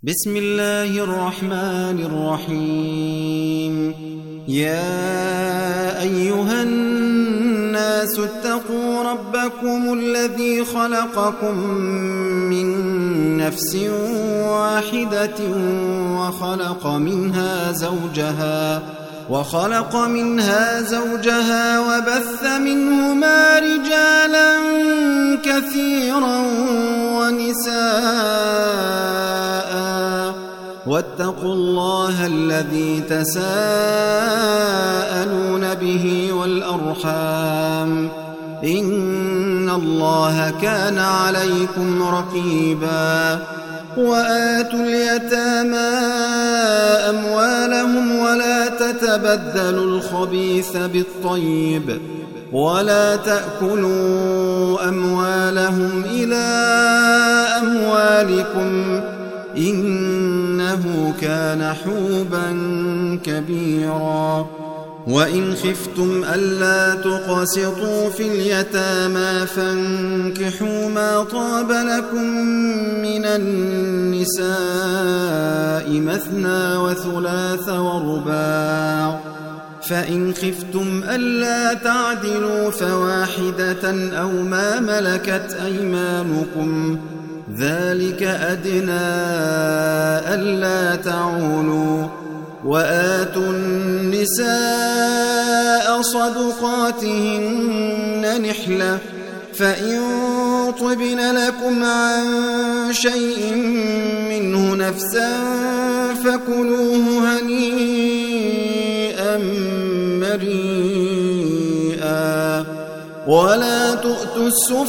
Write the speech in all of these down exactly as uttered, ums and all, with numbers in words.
بسم الله الرحمن الرحيم. يا أيها الناس اتقوا ربكم الذي خلقكم من نفس واحدة وخلق منها زوجها وخلق منها زوجها وبث منهما رجالا كثيرا ونساء واتقوا الله الذي تساءلون به والأرحام إن الله كان عليكم رقيبا. وآتوا اليتامى أموالهم ولا تتبدلوا الخبيث بالطيب ولا تأكلوا أموالهم إلى أموالكم إنه كان حوبا كبيرا. وإن خفتم ألا تقسطوا في اليتامى فانكحوا ما طاب لكم من النساء مثنى وثلاث ورباع، فإن خفتم ألا تعدلوا فواحدة أو ما ملكت أيمانكم ذلك أدنى ألا تعولوا. وآتوا النساء صدقاتهن نحلة، فإن طبن لكم عن شيء منه نفسا فكلوه هنيئا مريئا. ولا تؤتوا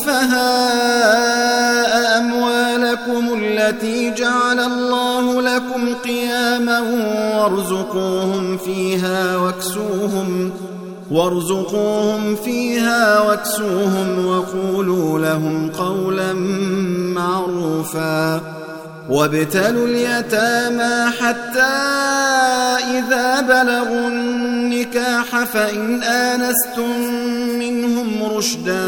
السفهاء أموالكم التي جعل الله لكم قياما وارزقوهم فيها واكسوهم وارزقوهم فيها واكسوهم وقولوا لهم قولا معروفا. وابتلوا اليتامى حتى إذا بلغوا النكاح فإن آنستم منهم رشدا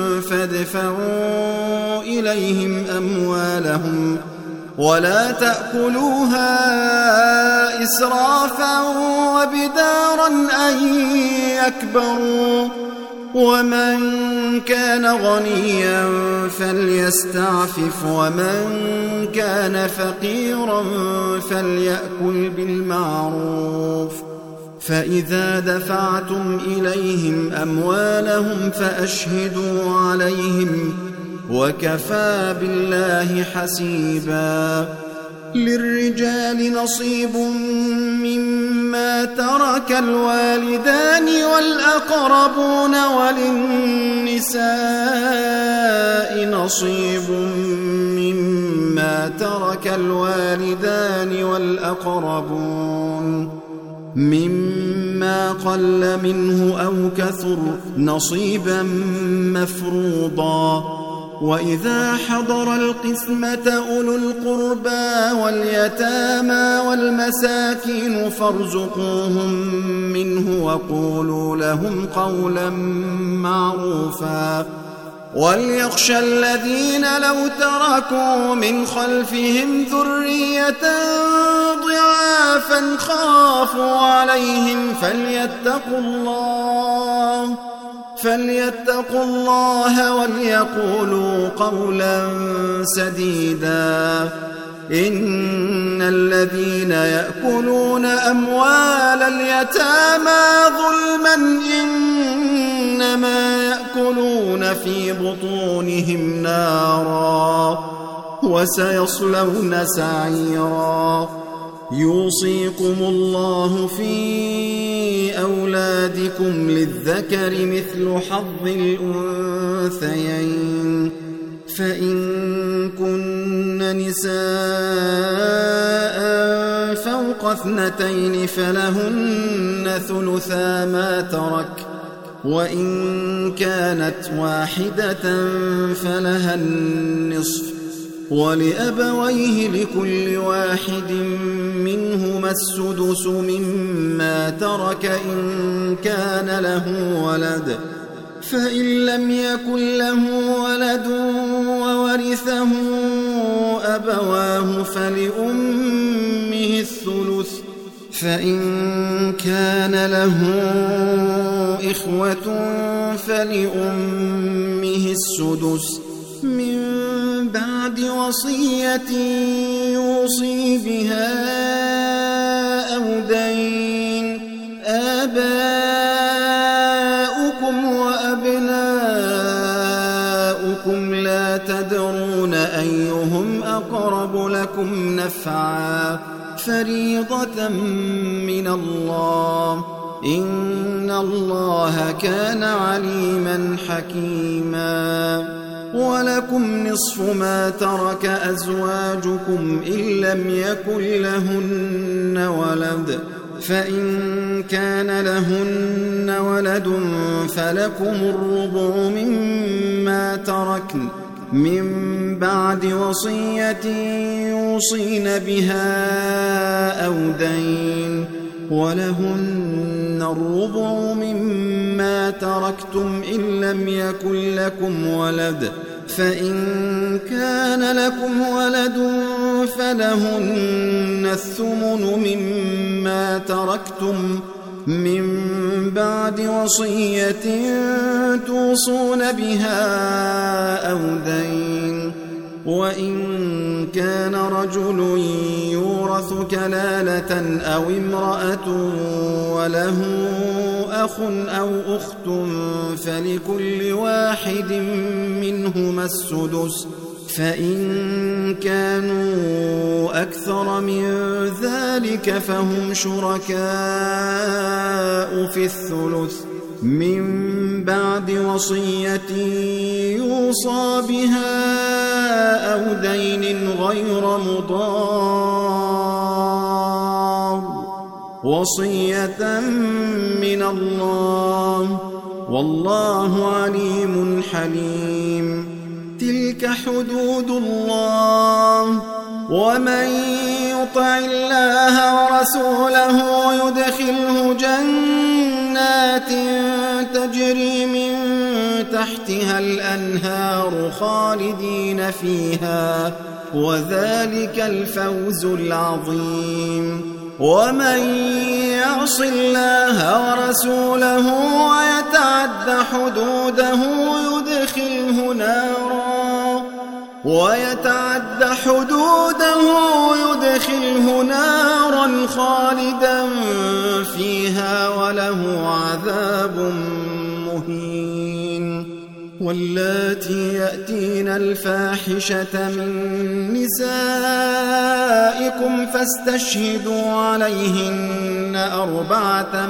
فادفعوا إليهم أموالهم ولا تأكلوها إسرافا وبدارا أن يكبروا. ومن كان غنيا فليستعفف ومن كان فقيرا فليأكل بالمعروف. فإذا دفعتم إليهم أموالهم فأشهدوا عليهم وكفى بالله حسيبا. للرجال نصيب مما ترك الوالدان والأقربون وللنساء نصيب مما ترك الوالدان والأقربون مما قل منه أو كثر نصيبا مفروضا. وإذا حضر القسمة أولو القربى واليتامى والمساكين فارزقوهم منه وقولوا لهم قولا معروفا. وليخشى الذين لو تركوا من خلفهم ذرية ضعافا خافوا عليهم فليتقوا الله فليتقوا الله وليقولوا قولا سديدا. إن الذين يأكلون أموال اليتامى ظلما إنما يأكلون في بطونهم نارا وسيصلون سعيرا. يوصيكم الله في أولادكم للذكر مثل حظ الأنثيين، فإن كن نساء فوق اثنتين فلهن ثلثا ما ترك، وإن كانت واحدة فلها النصف. ولأبويه لكل واحد منهما السدس مما ترك إن كان له ولد، فإن لم يكن له ولد وورثه أبواه فلأمه الثلث فإن كان له إخوة فلأمه السدس من بعد وصية يوصي بها أو دين. آباؤكم وأبناؤكم لا تدرون أيهم أقرب لكم نفعا فريضة من الله إن الله كان عليما حكيما. ولكم نصف ما ترك أزواجكم إن لم يكن لهن ولد فإن كان لهن ولد فلكم الربع مما تركن من بعد وصية يوصين بها أو دين. ولهن الربع مما تركتم إن لم يكن لكم ولد فإن كان لكم ولد فلهن الثمن مما تركتم من بعد وصية توصون بها أو دين. وإن كان رجل يورث كلالة أو امرأة وله أخ أو أخت فلكل واحد منهما السدس فإن كانوا أكثر من ذلك فهم شركاء في الثلث من بعد وصية يوصى بها أو دين غير مضار وصية من الله والله عليم حليم. تلك حدود الله ومن يطع الله ورسوله يدخله جنات تجري من تحتها الأنهار خالدين فيها وذلك الفوز العظيم. ومن يعص الله ورسوله ويتعد حدوده يدخله نارا ويتعد حدوده يدخله نارا خالدا فيها وله عذاب مهين. واللاتي يأتين الفاحشة من نسائكم فاستشهدوا عليهن أربعة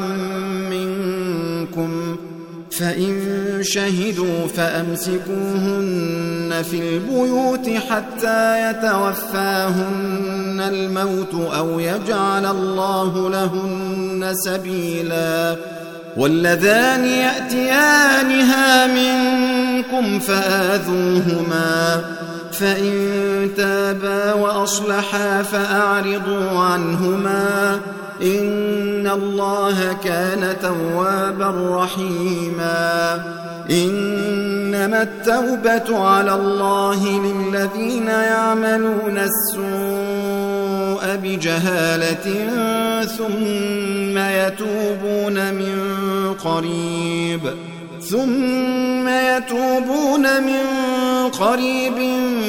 منكم فإن شهدوا فأمسكوهن في البيوت حتى يتوفاهن الموت أو يجعل الله لهن سبيلا. واللذان يأتيانها منكم فآذوهما فإن تابا وأصلحا فأعرضوا عنهما إن الله كان توابا رحيما. إنما التوبة على الله للذين يعملون السوء بجهالة ثم يتوبون من قريب ثم يتوبون من قريب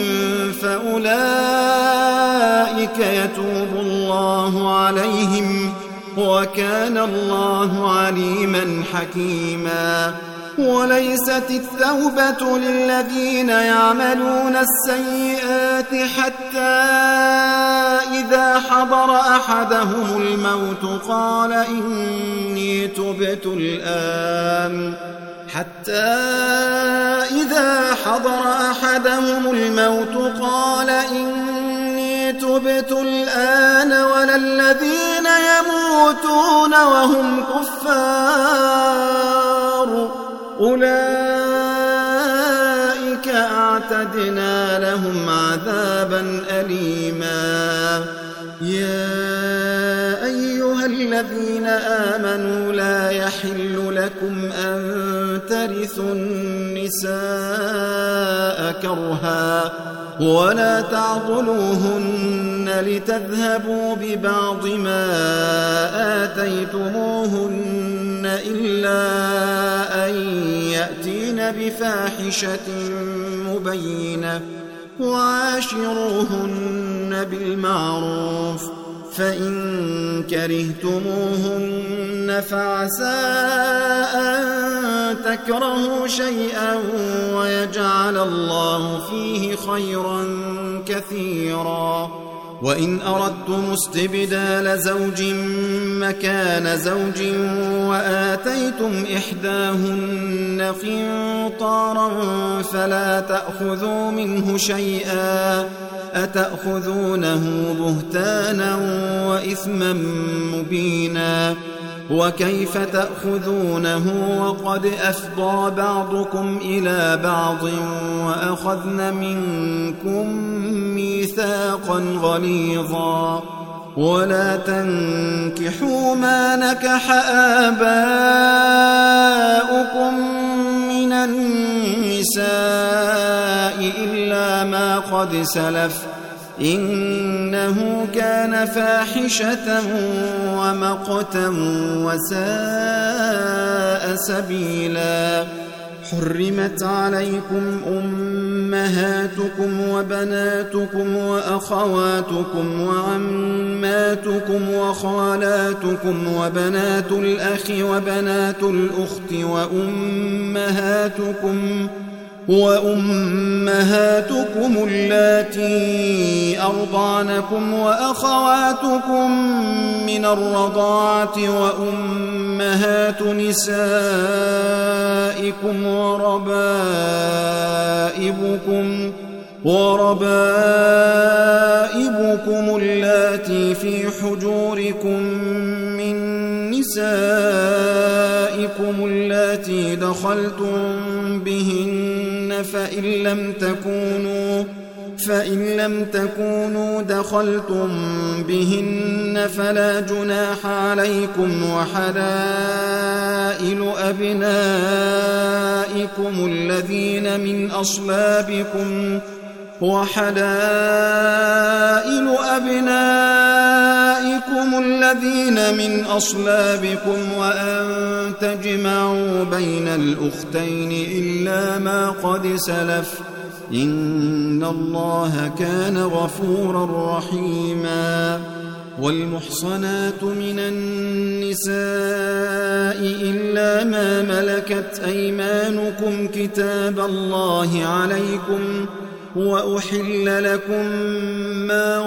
فأولئك يتوب الله عليهم وكان الله عليما حكيما. وليست التوبة للذين يعملون السيئات حتى إذا حضر أحدهم الموت قال إني تبت الآن حتى إذا حضر أحدهم الموت قال إني تبت الآن ولا الذين يموتون وهم كفار أولئك أعتدنا لهم عذابا أليما. يا أيها الذين آمنوا لا يحل لكم أن ترثوا النساء كرها ولا تعضلوهن لتذهبوا ببعض ما آتيتموهن إلا أن يأتين بفاحشة مبينة وعاشروهن بالمعروف فإن كرهتموهن فعسى أن تكرهوا شيئا ويجعل الله فيه خيرا كثيرا وإن أردتم استبدال زوج مكان زوج وآتيتم إحداهن قنطارا فلا تأخذوا منه شيئا أتأخذونه بهتانا وإثما مبينا وكيف تأخذونه وقد أفضى بعضكم إلى بعض وأخذن منكم ميثاقا غليظا ولا تنكحوا ما نكح آباؤكم من النساء إلا ما قد سلف إنه كان فاحشة ومقتا وساء سبيلا حرمت عليكم أمهاتكم وبناتكم وأخواتكم وعماتكم وخالاتكم وبنات الأخ وبنات الأخت وأمهاتكم وأمهاتكم اللاتي أرضعنكم وأخواتكم من الرضاعة وأمهات نسائكم وربائبكم وربائبكم اللاتي في حجوركم من نسائكم اللاتي دخلتم بهن فإن لم تكونوا فإن لم تكونوا دخلتم بهن فلا جناح عليكم وحلائل أبنائكم الذين من أصلابكم وحلائل أبنائكم الذين من أصلابكم وأن تجمعوا بين الأختين إلا ما قد سلف إن الله كان غفورا رحيما والمحصنات من النساء إلا ما ملكت أيمانكم كتاب الله عليكم وأحل لكم ما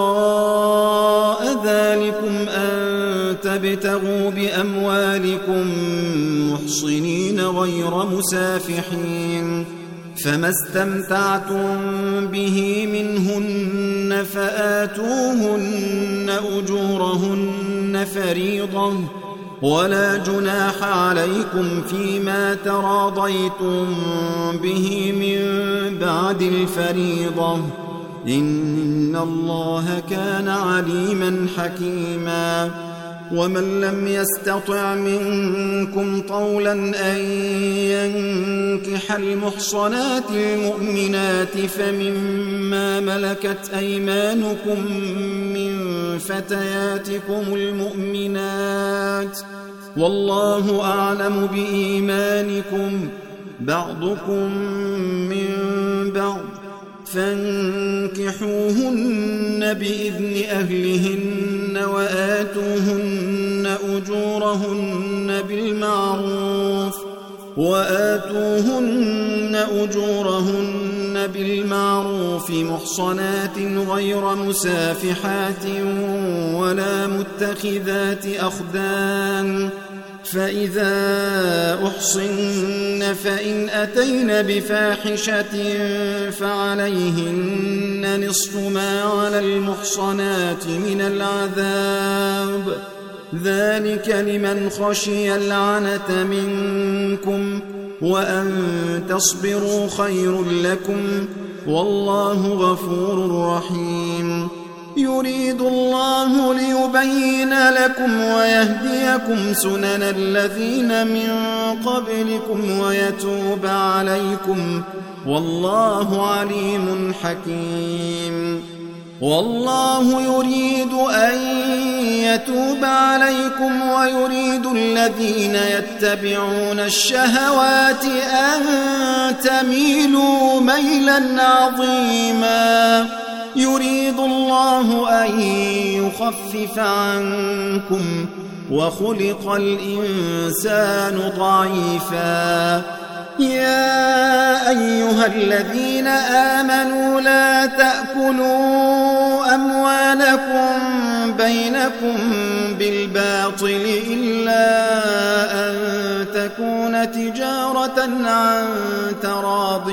وراء ذلكم أن تبتغوا بأموالكم محصنين غير مسافحين فما استمتعتم به منهن فآتوهن أجورهن فريضة ولا جناح عليكم فيما تراضيتم به من بعد الفريضة إن الله كان عليما حكيما ومن لم يستطع منكم طولا أن ينكح المحصنات المؤمنات فمما ملكت أيمانكم من فتياتكم المؤمنات والله أعلم بإيمانكم بعضكم من بعض فانكحوهن بإذن أهلهن وآتوهن أجورهن بالمعروف وآتوهن أجورهن بالمعروف محصنات غير مسافحات ولا متخذات أخدان فإذا أحصن فإن أتين بفاحشة فعليهن نصف ما على المحصنات من العذاب ذلك لمن خشي العنة منكم وأن تصبروا خير لكم والله غفور رحيم يريد الله ليبين لكم ويهديكم سنن الذين من قبلكم ويتوب عليكم والله عليم حكيم. والله يريد أن يتوب عليكم ويريد الذين يتبعون الشهوات أن تميلوا ميلا عظيما. يريد الله أن يخفف عنكم وخلق الإنسان ضعيفا. يا أيها الذين آمنوا لا تأكلوا أموالكم بينكم بالباطل إلا أن تكون تجارة عن تراض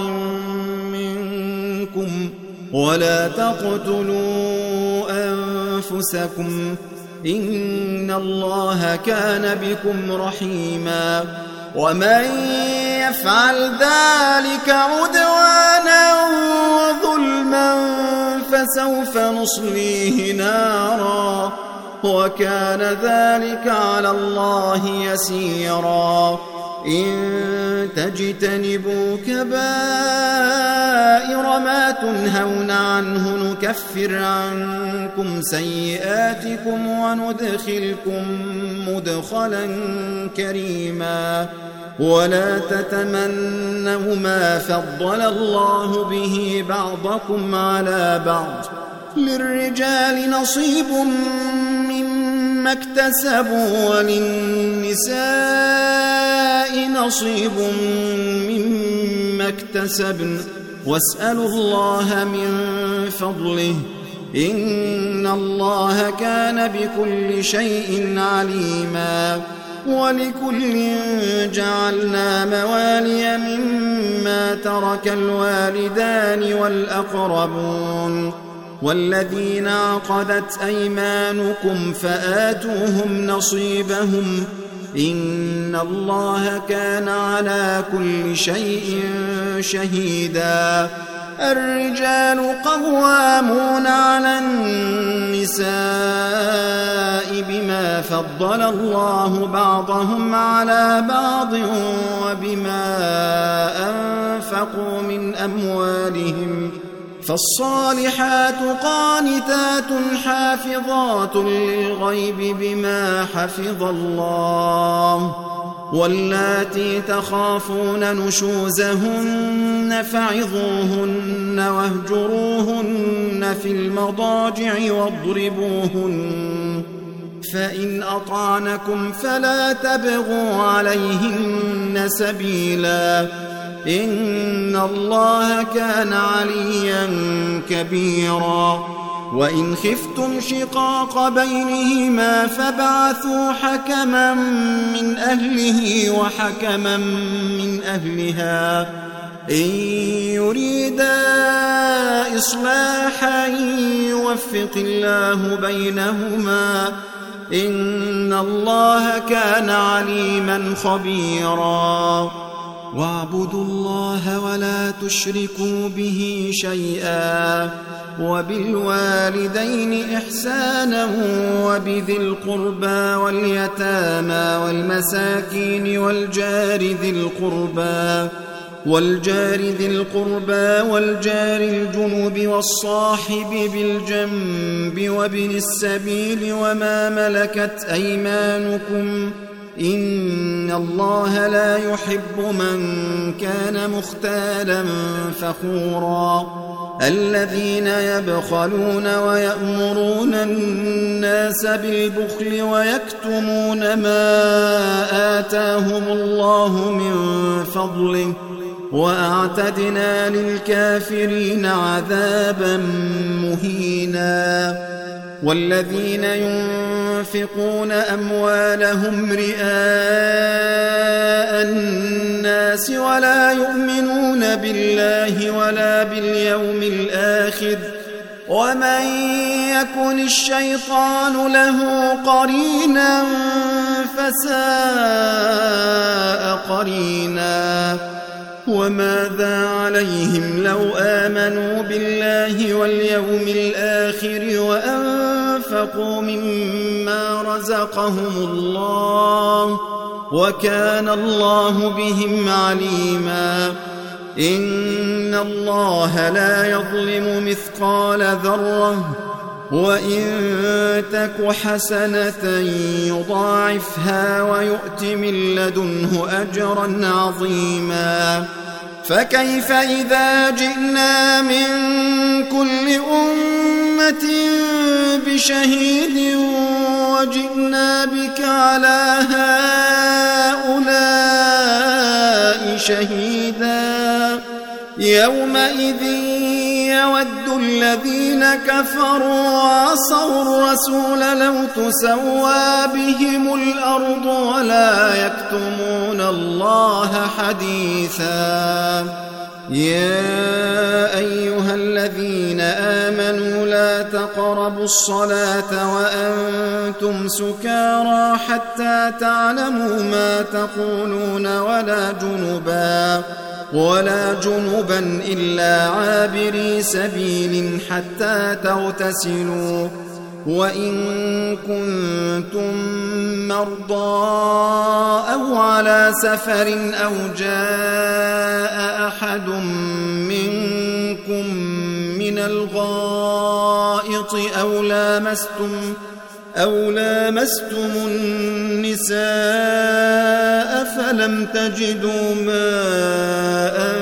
منكم ولا تقتلوا أنفسكم إن الله كان بكم رحيما. ومن يفعل ذلك عدوانا وظلما فسوف نصليه نارا وكان ذلك على الله يسيرا. إن تجتنبوا كبائر ما تنهون عنه نكفر عنكم سيئاتكم وندخلكم مدخلا كريما. ولا تتمنوا ما فضل الله به بعضكم على بعض. للرجال نصيب مما اكتسبوا وللنساء نصيب مما اكتسبن واسألوا الله من فضله إن الله كان بكل شيء عليما. ولكل جعلنا موالي مما ترك الوالدان والأقربون والذين عقدت أيمانكم فآتوهم نصيبهم إن الله كان على كل شيء شهيدا. الرجال قوامون على النساء بما فضل الله بعضهم على بعض وبما أنفقوا من أموالهم. فالصالحات قانتات حافظات للغيب بما حفظ الله. واللاتي تخافون نشوزهن فعظوهن واهجروهن في المضاجع واضربوهن فإن أطعنكم فلا تبغوا عليهن سبيلا إن الله كان عليا كبيرا. وإن خفتم شقاق بينهما فابعثوا حكما من أهله وحكما من أهلها إن يريدا إصلاحا يوفق الله بينهما إن الله كان عليما خبيرا. واعبدوا الله ولا تشركوا به شيئا وبالوالدين إحسانا وبذي القربى واليتامى والمساكين والجار ذي القربى والجار ذي القربى والجار الجنوب والصاحب بالجنب وابن السبيل وما ملكت أيمانكم إن الله لا يحب من كان مختالا فخورا. الذين يبخلون ويأمرون الناس بالبخل ويكتمون ما آتاهم الله من فضله وأعتدنا للكافرين عذابا مهينا. والذين ينفقون أموالهم رئاء الناس ولا يؤمنون بالله ولا باليوم الآخر ومن يكن الشيطان له قرينا فساء قرينا. وماذا عليهم لو آمنوا بالله واليوم الآخر وأنفقوا مما رزقهم الله وكان الله بهم عليما. إن الله لا يظلم مثقال ذرة وإن تك حسنة يضاعفها ويؤت من لدنه أجرا عظيما فكيف إذا جئنا من كل أمة بشهيد وجئنا بك على هؤلاء شهيدا يومئذ يود الذين كفروا وعصوا الرسول لو تسوى بهم الأرض ولا يكتمون الله حديثا يا أيها الذين آمنوا لا تقربوا الصلاة وأنتم سكارى حتى تعلموا ما تقولون ولا جنبا ولا جنبا إلا عابري سبيل حتى تغتسلوا وإن كنتم مرضى أو على سفر أو جاء أحد منكم من الغائط أو لامستم أو لامستم النساء فلم تجدوا ماء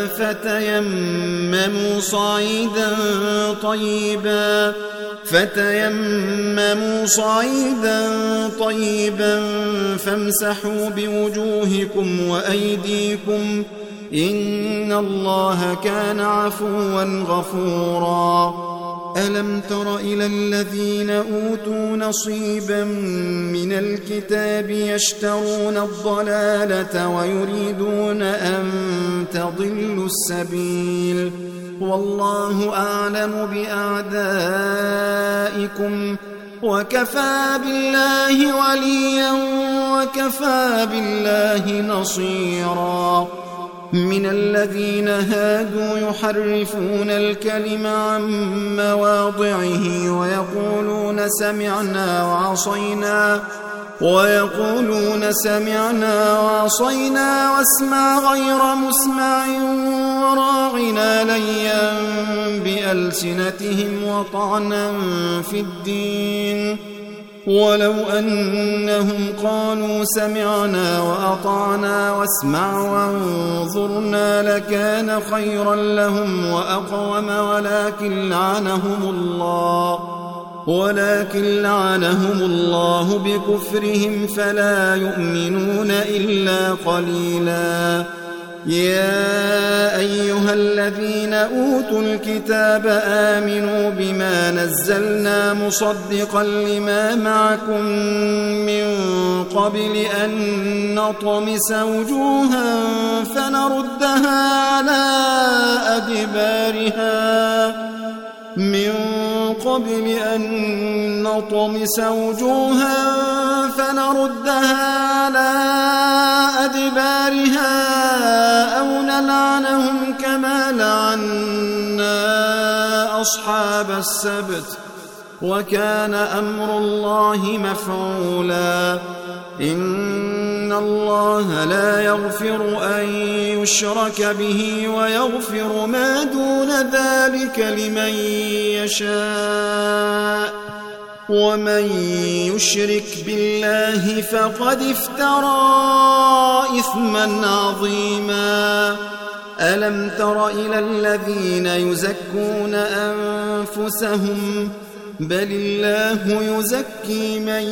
فتيمموا صعيدا طيبا فتيمموا صعيدا طيبا فامسحوا بوجوهكم وأيديكم إن الله كان عفوا غفورا ألم تر إلى الذين أوتوا نصيبا من الكتاب يشترون الضلالة ويريدون أن تضلوا السبيل والله أعلم بأعدائكم وكفى بالله وليا وكفى بالله نصيرا من الذين هادوا يحرفون الكلم عن مواضعه ويقولون سمعنا وعصينا ويقولون سمعنا وعصينا واسمع غير مسمع وراعنا ليا بألسنتهم وطعنا في الدين ولو أنهم قالوا سمعنا وأطعنا واسمع وانظرنا لكان خيرا لهم وأقوم ولكن لعنهم الله ولكن لعنهم الله بكفرهم فلا يؤمنون إلا قليلا يا أيها الذين أوتوا الكتاب آمنوا بما نزلنا مصدقا لما معكم من قبل أن نطمس وجوها فنردها على أدبارها من قبل أن نطمس وجوها فنردها على أدبارها أو نلعنهم كما لعنا أصحاب السبت وكان أمر الله مفعولا إن الله لا يغفر أن يشرك به ويغفر ما دون ذلك لمن يشاء ومن يشرك بالله فقد افترى إثما عظيما ألم تر إلى الذين يزكون أنفسهم بل الله يزكي من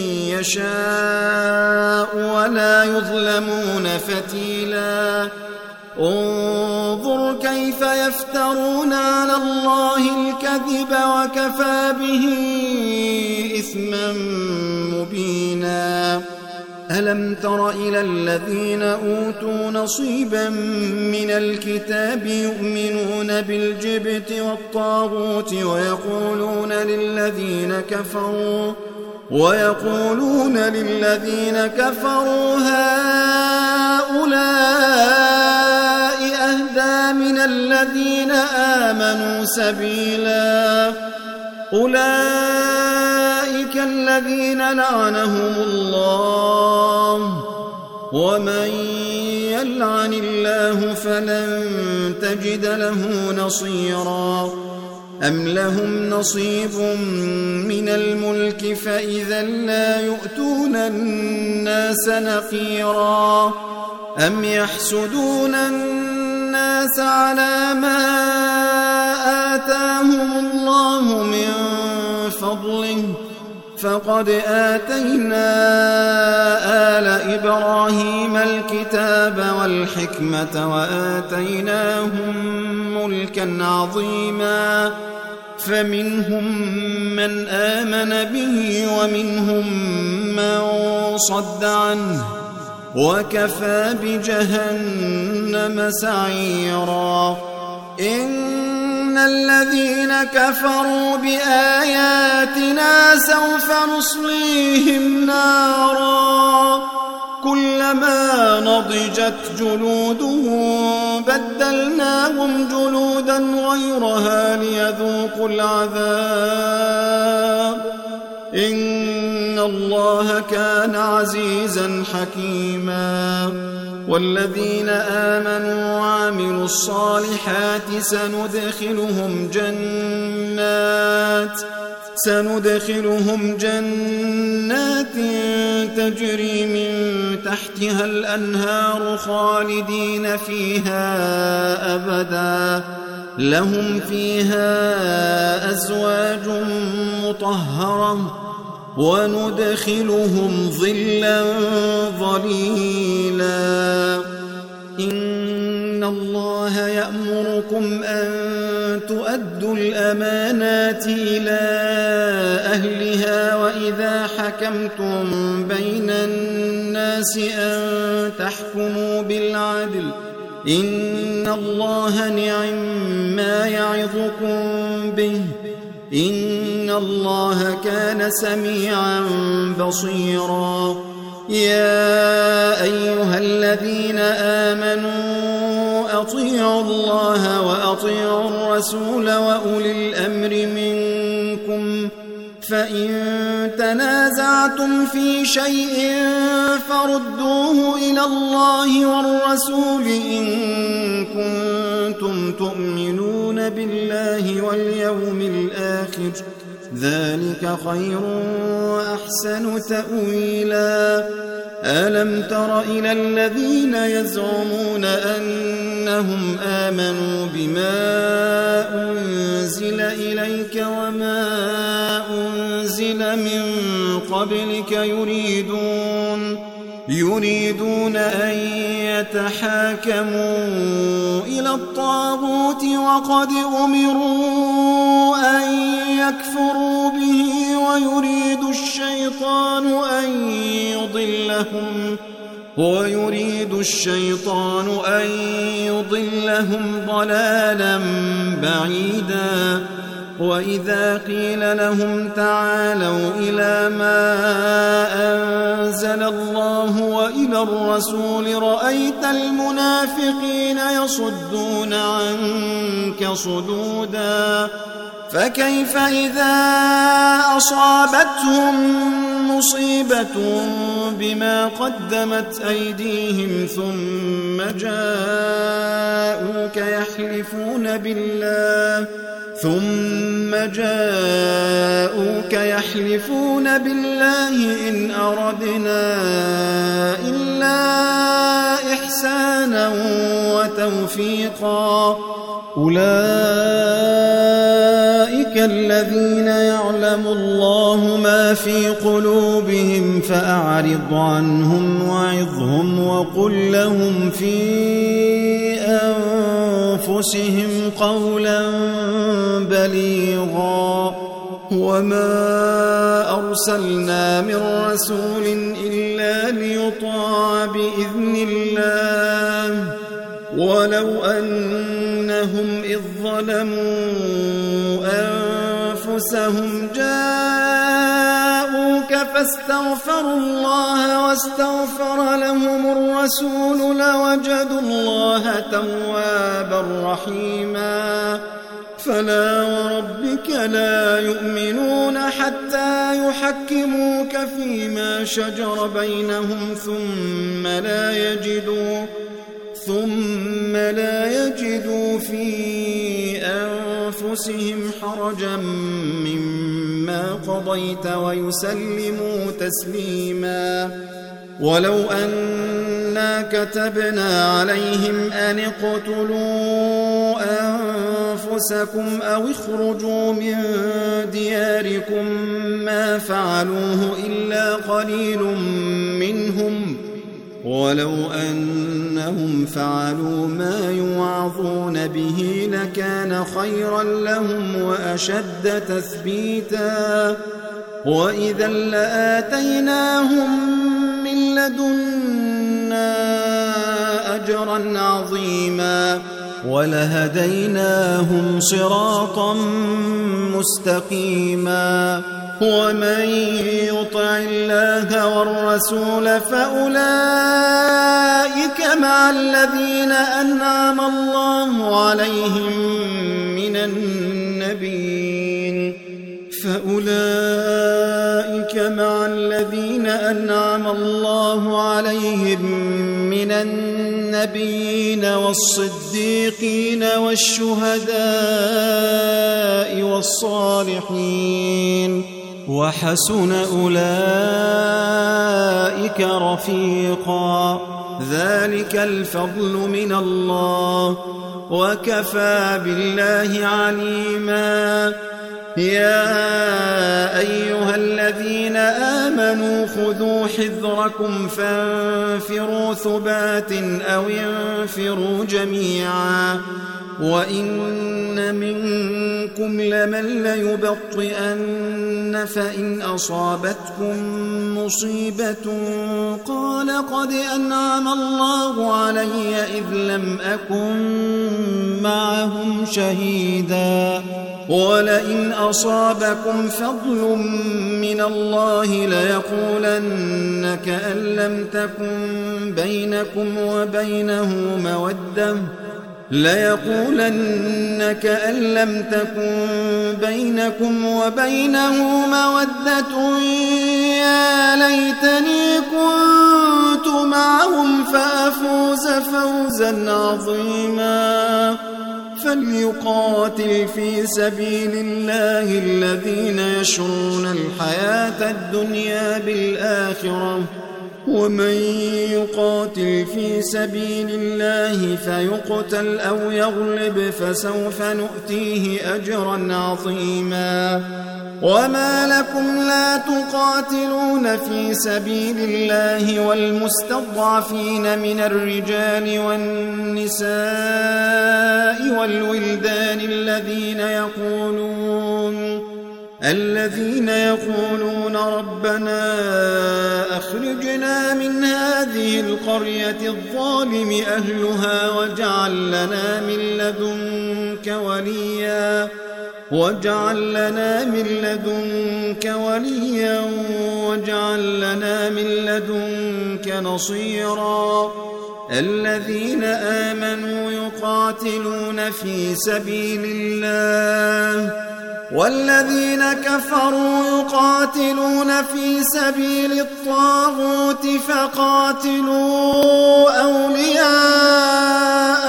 يشاء ولا يظلمون فتيلا انظر كيف يفترون على الله الكذب وكفى به إثما مبينا ألم تر إلى الذين أوتوا نصيبا من الكتاب يؤمنون بالجبت والطاغوت ويقولون للذين كفروا ويقولون للذين كفروا هؤلاء أهدى من الذين آمنوا سبيلا أولئك الذين لعنهم الله ومن يلعن الله فلن تجد له نصيرا أم لهم نصيب من الملك فإذا لا يؤتون الناس نقيرا أم يحسدون الناس على ما آتاهم الله من فضله فقد آتينا آل إبراهيم الكتاب والحكمة وآتيناهم ملكا عظيما فمنهم من آمن به ومنهم من صد عنه وكفى بجهنم سعيرا إن الذين كفروا بآياتنا سوف نصليهم نارا كلما نضجت جلودهم بدلناهم جلودا غيرها ليذوقوا العذاب إن الله كان عزيزا حكيما والذين آمنوا وعملوا الصالحات سندخلهم جنات سندخلهم جنات تجري من تحتها الأنهار خالدين فيها أبدا لهم فيها أزواج مطهرة وندخلهم ظلا ظليلا إن الله يأمركم أن تؤدوا الأمانات إلى أهلها وإذا حكمتم بين الناس أن تحكموا بالعدل إن الله نعم ما يعظكم به إن الله كان سميعا بصيرا يا أيها الذين آمنوا أطيعوا الله وأطيعوا الرسول وأولي الأمر منكم فإن تنازعتم في شيء فردوه إلى الله والرسول إن كنتم تؤمنون بالله واليوم الآخر ذلك خير وأحسن تأويلا ألم تر إلى الذين يزعمون أنهم آمنوا بما أنزل إليك وما أنزل من قبلك يريدون يريدون أن يتحاكموا إلى الطاغوت وقد أمروا أن يكفروا به ويريد الشيطان أن يضلهم ويريد الشيطان أن يضلهم ضلالا بعيدا وإذا قيل لهم تعالوا إلى ما أنزل الله وإلى الرسول رأيت المنافقين يصدون عنك صدودا فكيف إذا أصابتهم مصيبة بما قدمت أيديهم ثم جاءوك يحلفون بالله ثم جاءوك يحلفون بالله إن أردنا إلا إحسانا وتوفيقا أولئك الذين يعلم الله ما في قلوبهم فأعرض عنهم وعظهم وقل لهم في أنفسهم قولا بليغا وما أرسلنا من رسول إلا ليطاع بإذن الله ولو أنهم إذ ظلموا أنفسهم جاءوك فاستغفروا الله واستغفر لهم الرسول لوجدوا الله توابا رحيما فلا وربك لا يؤمنون حتى يحكموك فيما شجر بينهم ثم لا يجدوا ثم لا يجدوا في أنفسهم حرجا مما قضيت ويسلموا تسليما. ولو أنا كتبنا عليهم أن اقتلوا أنفسكم أو اخرجوا من دياركم ما فعلوه إلا قليل منهم، ولو أنهم فعلوا ما يوعظون به لكان خيرا لهم وأشد تثبيتا، وإذا لآتيناهم من لدنا أجرا عظيما ولهديناهم صراطا مستقيما. ومن يطع الله والرسول فأولئك مع الذين أنعم الله عليهم من النبيين فأولئك مع الذين أنعم الله عليهم من النبيين والصديقين والشهداء والصالحين وحسن أولئك رفيقا. ذلك الفضل من الله وكفى بالله عليما. يا أيها الذين آمنوا خذوا حذركم فانفروا ثبات أو انفروا جميعا وإن منكم لمن ليبطئن فإن أصابتكم مصيبة قال قد أنعم الله علي إذ لم أكن معهم شهيدا ولئن أصابكم فضل من الله ليقولن كأن لم تكن بينكم وبينه مودة ليقولن كأن لم تكن بينكم وبينه مودة يا ليتني كنت معهم فأفوز فوزا عظيما. فليقاتل في سبيل الله الذين يشرون الحياة الدنيا بالآخرة ومن يقاتل في سبيل الله فيقتل أو يغلب فسوف نؤتيه أجرا عظيما. وما لكم لا تقاتلون في سبيل الله والمستضعفين من الرجال والنساء والولدان الذين يقولون الذين يقولون ربنا أخرجنا من هذه القرية الظالم أهلها واجعل لنا من لدنك وليا واجعل لنا من لدنك وليا واجعل لنا من لدنك نصيرا. الذين آمنوا يقاتلون في سبيل الله والذين كفروا يقاتلون في سبيل الطاغوت فقاتلوا أولياء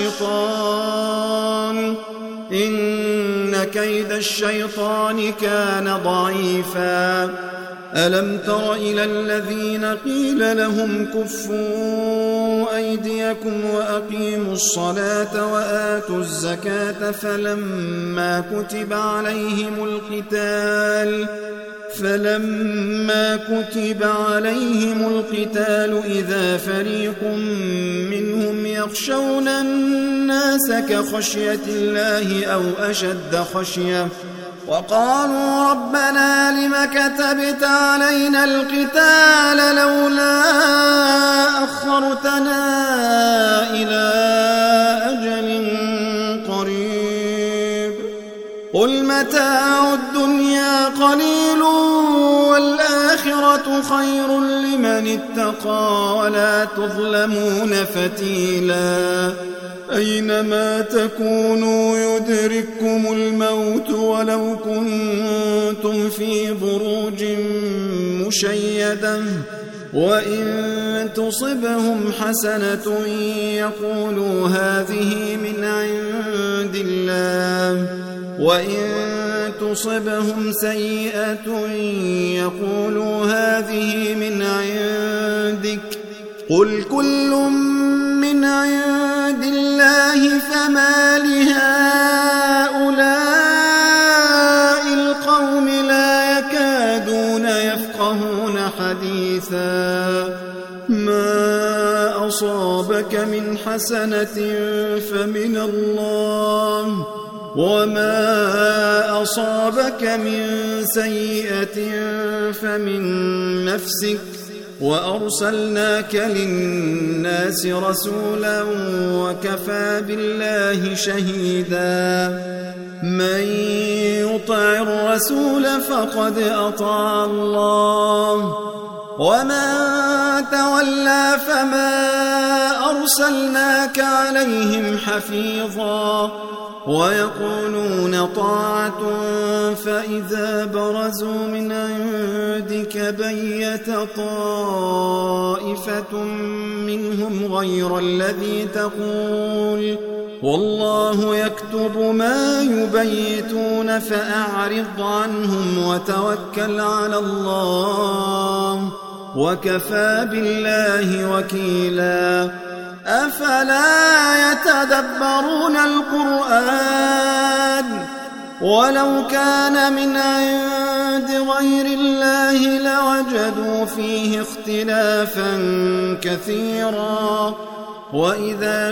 الشيطان إن كيد الشيطان كان ضعيفا. ألم تر إلى الذين قيل لهم كفوا أيديكم وأقيموا الصلاة وآتوا الزكاة فلما كتب عليهم القتال فلما كتب عليهم القتال إذا فريق منهم يخشون الناس كخشية الله أو أشد خشية وقالوا ربنا لم كتبت علينا القتال لولا أخرتنا إلى أجل قريب قل متاع الدنيا قليل والآخرة خير لمن اتقى ولا تظلمون فتيلا. أينما تكونوا يدرككم الموت ولو كنتم في بروج مشيدة وإن تصبهم حسنة يقولوا هذه من عند الله وإن تصبهم سيئة يقولوا هذه من عندك قل كل من عند الله فما لهؤلاء القوم لا يكادون يفقهون حديثا ما أصابك من حسنة فمن الله وما أصابك من سيئة فمن نفسك وأرسلناك للناس رسولا وكفى بالله شهيدا من يطع الرسول فقد أطاع الله ومن تولى فما أرسلناك عليهم حفيظا ويقولون طاعة فإذا برزوا من عندك بيت طائفة منهم غير الذي تقول والله يكتب ما يبيتون فأعرض عنهم وتوكل على الله وكفى بالله وكيلا أفلا يتدبرون القرآن ولو كان من عند غير الله لوجدوا فيه اختلافا كثيرا وإذا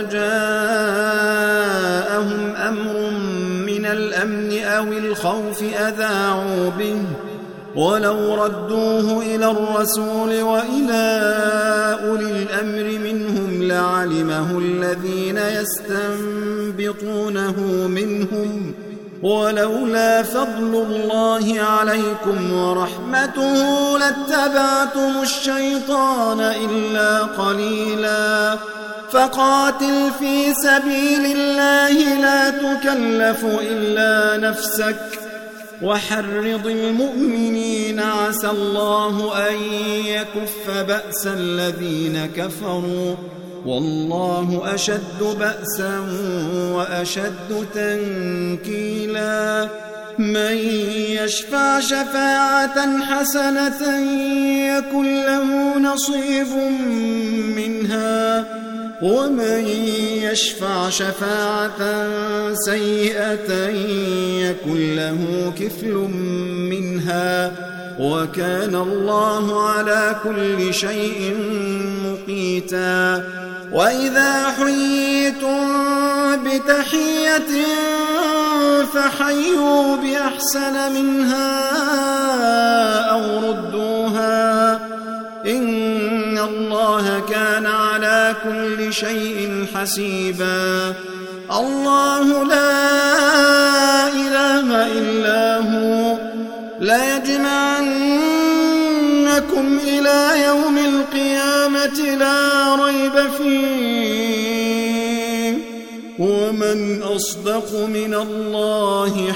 جاءهم أمر من الأمن أو الخوف أذاعوا به ولو ردوه إلى الرسول وإلى أولي الأمر منهم لعلمه الذين يستنبطونه منهم ولولا فضل الله عليكم ورحمته لاتبعتم الشيطان إلا قليلا فقاتل في سبيل الله لا تكلف إلا نفسك وحرض المؤمنين عسى الله أن يكف بأس الذين كفروا والله أشد بأسا وأشد تنكيلا من يشفع شفاعة حسنة يكن له نصيب منها ومن يشفع شفاعة سيئة يكن له كفل منها وكان الله على كل شيء مقيتا وإذا حييتم بتحية فحيوا بأحسن منها أو ردوها إن الله كان على كل شيء حسيبا الله لا إله إلا هو ليجمعنكم إلى يوم القيامة لا ريب فيه ومن أصدق من الله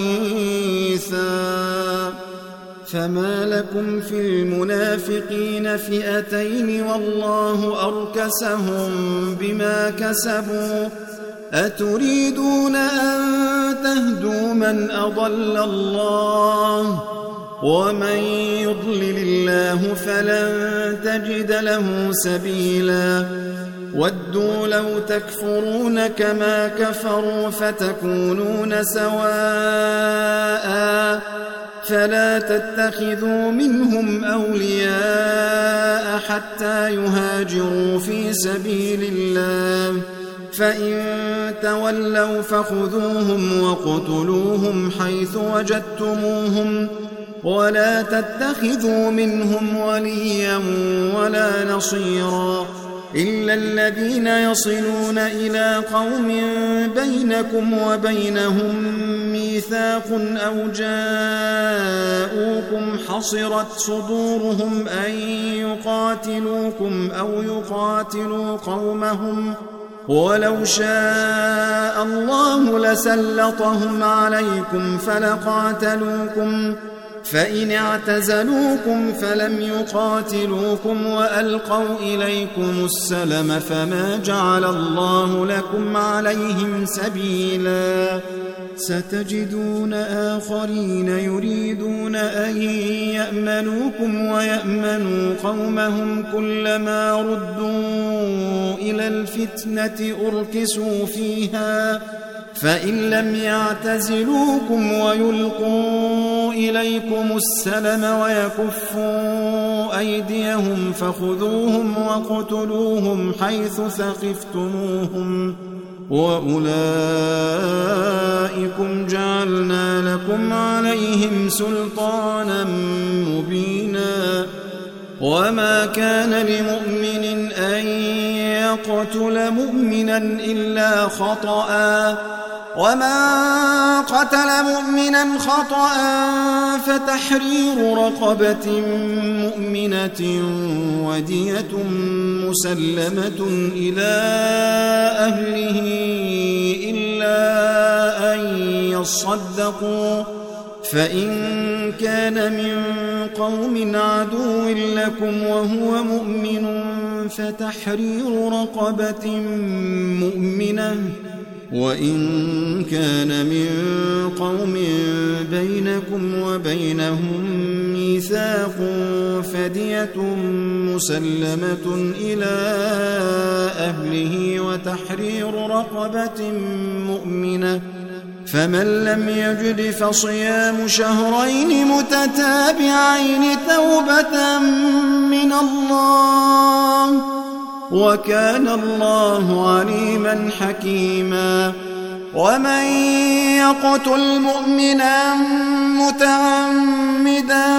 حديثا فما لكم في المنافقين فئتين والله أركسهم بما كسبوا أتريدون أن تهدوا من أضل الله ومن يضلل الله فلن تجد له سبيلا ودوا لو تكفرون كما كفروا فتكونون سواء فلا تتخذوا منهم أولياء حتى يهاجروا في سبيل الله فإن تولوا فخذوهم وقتلوهم حيث وجدتموهم ولا تتخذوا منهم وليا ولا نصيرا إلا الذين يصلون إلى قوم بينكم وبينهم ميثاق أو جاءوكم حصرت صدورهم أن يقاتلوكم أو يقاتلوا قومهم ولو شاء الله لسلطهم عليكم فلقاتلوكم فإن اعتزلوكم فلم يقاتلوكم وألقوا إليكم السلم فما جعل الله لكم عليهم سبيلا ستجدون آخرين يريدون أن يأمنوكم ويأمنوا قومهم كلما ردوا إلى الفتنة أركسوا فيها فإن لم يعتزلوكم ويلقوا إليكم السلم ويكفوا أيديهم فخذوهم وقتلوهم حيث ثقفتموهم وأولئكم جعلنا لكم عليهم سلطانا مبينا وما كان لمؤمن أن يقتل مؤمنا إلا خطأ وما قتل مؤمنا خطأ فتحرير رقبة مؤمنة ودية مسلمة إلى أهله إلا أن يصدقوا فإن كان من قوم عدو لكم وهو مؤمن فتحرير رقبة مؤمنة وإن كان من قوم بينكم وبينهم ميثاق فدية مسلمة إلى أهله وتحرير رقبة مؤمنة فمن لم يجد فصيام شهرين متتابعين توبة من الله وكان الله عليما حكيما ومن يقتل مؤمنا متعمدا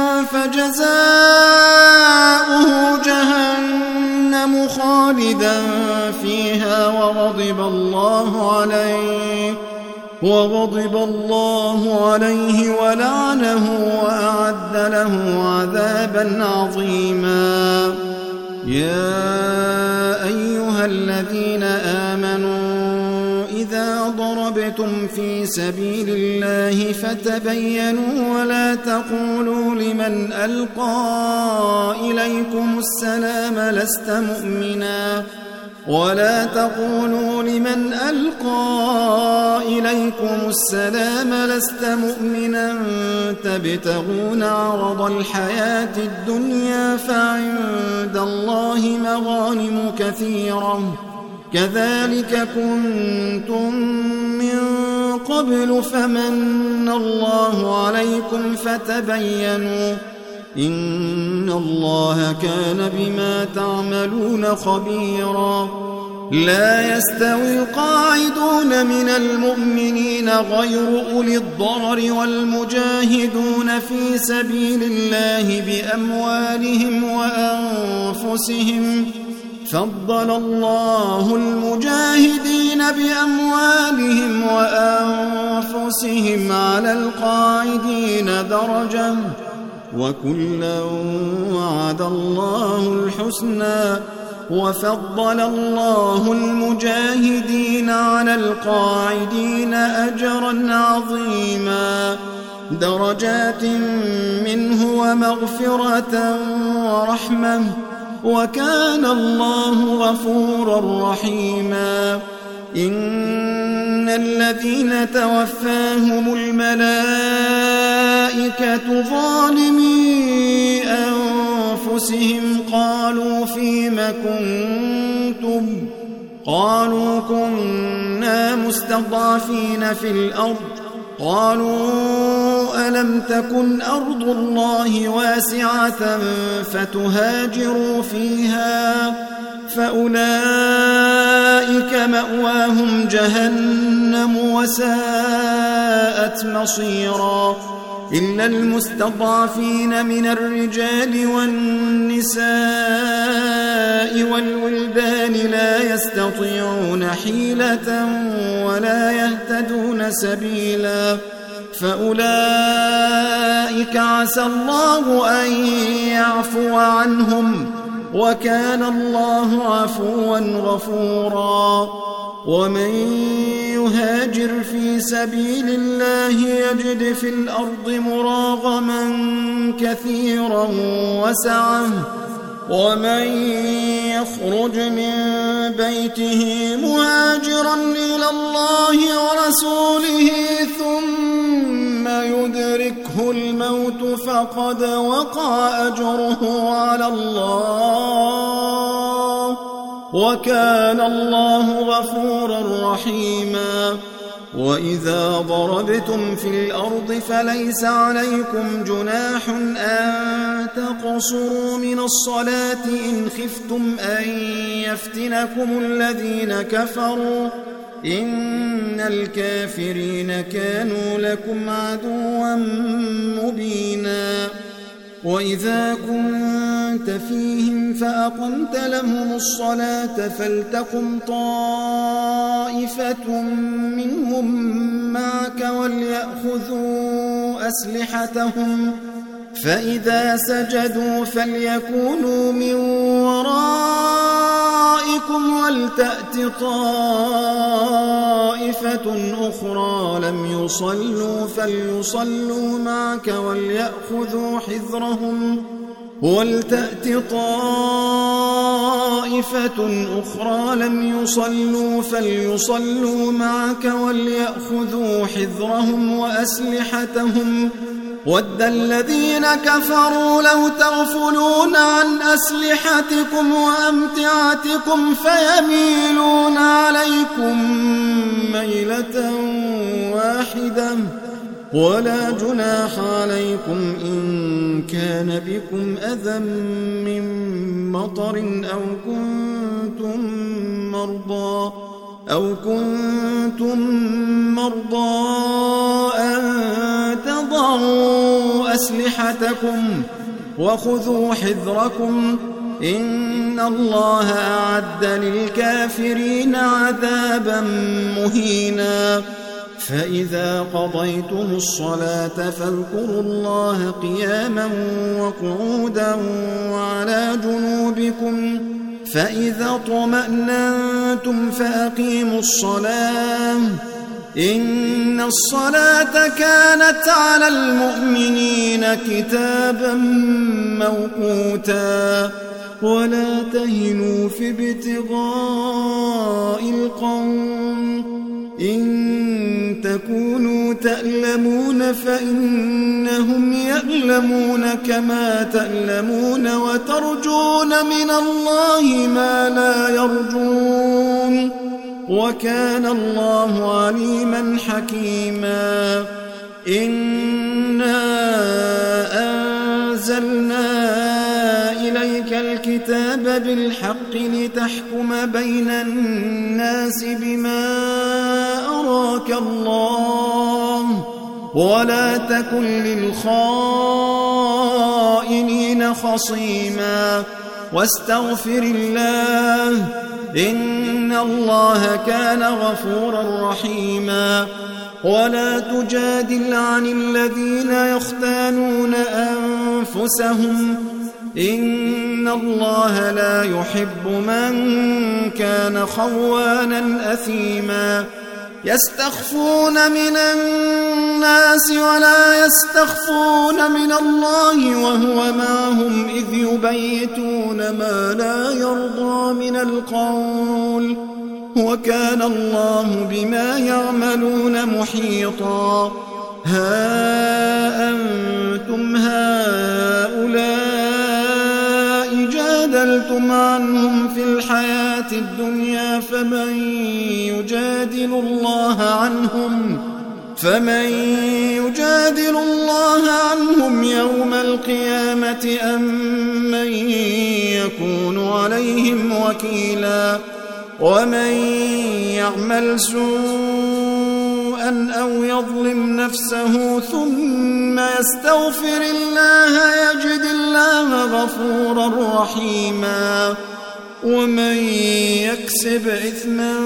فجزاؤه جهنم خالدا فيها وغضب الله عليه وغضب الله عليه ولعنه وأعد له عذابا عظيما يا أيها الذين آمنوا إذا ضربتم في سبيل الله فتبينوا ولا تقولوا لمن ألقى إليكم السلام لست مؤمنا ولا تقولوا لمن ألقى إليكم السلام لست مؤمنا تبتغون عرض الحياة الدنيا فعند الله مغانم كثيرة كذلك كنتم من قبل فمن الله عليكم فتبينوا إن الله كان بما تعملون خبيرا لا يستوي القاعدون من المؤمنين غير أولي الضرر والمجاهدون في سبيل الله بأموالهم وأنفسهم فضل الله المجاهدين بأموالهم وأنفسهم على القاعدين درجة وكلا وعد الله الحسنى وفضل الله المجاهدين على القاعدين أجرا عظيما درجات منه ومغفرة ورحمة وكان الله غفورا رحيما إن الذين توفاهم الملائكة ظالمي أنفسهم قالوا فيم كنتم قالوا كنا مستضعفين في الأرض قالوا ألم تكن أرض الله واسعة فتهاجروا فيها فأولئك مأواهم جهنم وساءت مصيرا إلا المستضعفين من الرجال والنساء والولدان لا يستطيعون حيلة ولا يهتدون سبيلا فأولئك عسى الله أن يعفو عنهم وكان الله عفوا غفورا ومن يهاجر في سبيل الله يجد في الأرض مراغما كثيرا وسعة ومن يخرج من بيته مهاجرا إلى الله ورسوله ثم يدركه الموت فقد وقع أجره على الله وكان الله غفورا رحيما. وإذا ضربتم في الأرض فليس عليكم جناح أن تقصروا من الصلاة إن خفتم أن يفتنكم الذين كفروا إن الكافرين كانوا لكم عدوا مبينا. وإذا كنت فيهم فأقمت لهم الصلاة فلتقم طائفة منهم معك وليأخذوا أسلحتهم فإذا سجدوا فليكونوا من ورائكم ولتأت طائفة أخرى لم يصلوا فليصلوا معك وليأخذوا حذرهم ولتأت طائفة أخرى لم يصلوا فليصلوا معك وليأخذوا حذرهم وأسلحتهم ود الذين كفروا لو تغفلون عن أسلحتكم وأمتعتكم فيميلون عليكم ميلة واحدة ولا جناح عليكم إن كان بكم أذى من مطر أو كنتم مرضى أو كنتم مرضى أن تضعوا أسلحتكم وخذوا حذركم إن الله أعد للكافرين عذابا مهينا. فإذا قضيتم الصلاة فاذكروا الله قياما وقعودا وعلى جنوبكم فإذا اطمأننتم فأقيموا الصلاة إن الصلاة كانت على المؤمنين كتابا موقوتا. ولا تهنوا في ابتغاء القوم إن تكونوا تألمون فإنهم يألمون كما تألمون وترجون من الله ما لا يرجون وكان الله عليما حكيما. إنا أنزلنا إليك الكتاب بالحق لتحكم بين الناس بما أراك الله ولا تكن للخائنين خصيما واستغفر الله إن الله كان غفورا رحيما. ولا تجادل عن الذين يختانون أنفسهم إن الله لا يحب من كان خوانا أثيما. يستخفون من الناس ولا يستخفون من الله وهو معهم إذ يبيتون ما لا يرضى من القول وكان الله بما يعملون محيطا. ها أنتم هؤلاء جادلتم عنهم في الحياة الدنيا فمن يجادل الله عنهم فمن يجادل الله عنهم يوم القيامة أم من يكون عليهم وكيلا. ومن يعمل سوءا أو يظلم نفسه ثم يستغفر الله يجد الله غفورا رحيما. ومن يكسب إثما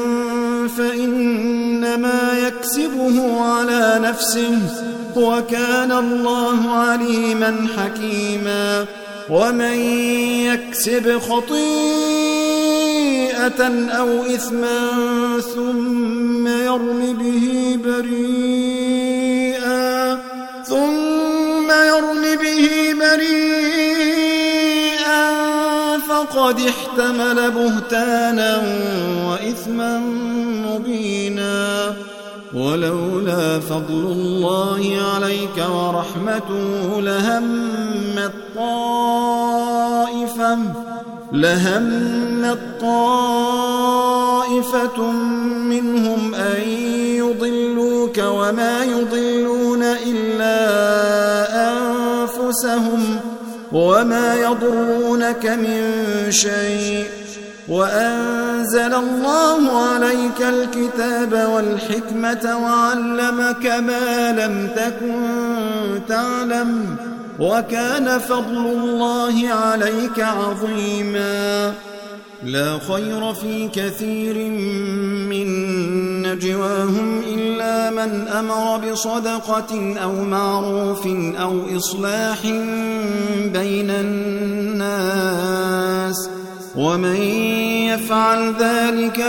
فإنما يكسبه على نفسه وكان الله عليما حكيما. ومن يكسب خطيئة أو إثما ثم يرم به بريئا ثم يرم به بريئا فقد احتمل بهتانا وإثما مبينا. ولولا فضل الله عليك ورحمته لهمت طائفة لهمت طائفة منهم أن يضلوك وما يضلون إلا أنفسهم وما يضرونك من شيء. وأنزل الله عليك الكتاب والحكمة وعلمك ما لم تكن تعلم وكان فضل الله عليك عظيما. لا خير في كثير من نجواهم إلا من أمر بصدقة أو معروف أو إصلاح بين الناس ومن يفعل ذلك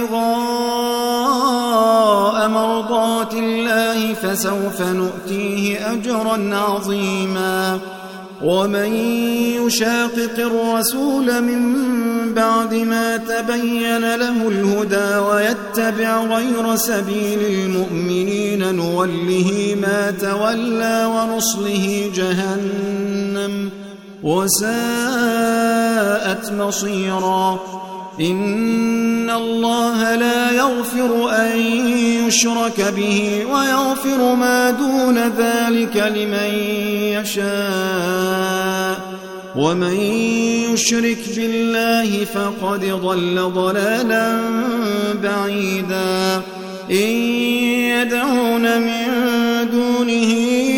ابتغاء مرضات الله فسوف نؤتيه أجرا عظيما. ومن يشاقق الرسول من بعد ما تبين له الهدى ويتبع غير سبيل المؤمنين نوله ما تولى ونصله جهنم وساءت مصيرا. إن الله لا يغفر أن يشرك به ويغفر ما دون ذلك لمن يشاء ومن يشرك بالله فقد ضل ضلالا بعيدا. إن يدعون من دونه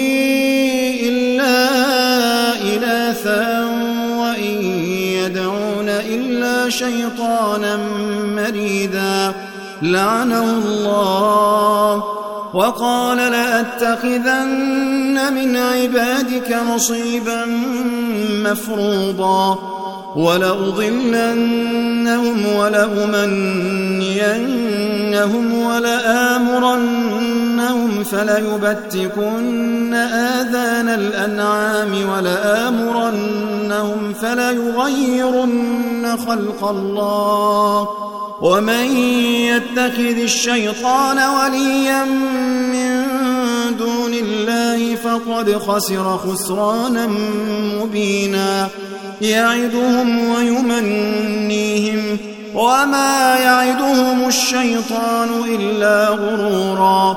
إلا إناثا وإن يدعون إلا شيطانا مريدا لعنه الله وقال لأتخذن من عبادك نصيبا مفروضا ولأضلنهم ولأمنينهم ولآمرنهم فليبتكن آذان الأنعام ولآمرنهم فليغيرن خلق الله ومن يتخذ الشيطان وليا من دون الله فقد خسر خسرانا مبينا. يعدهم ويمنيهم وما يعدهم الشيطان إلا غرورا.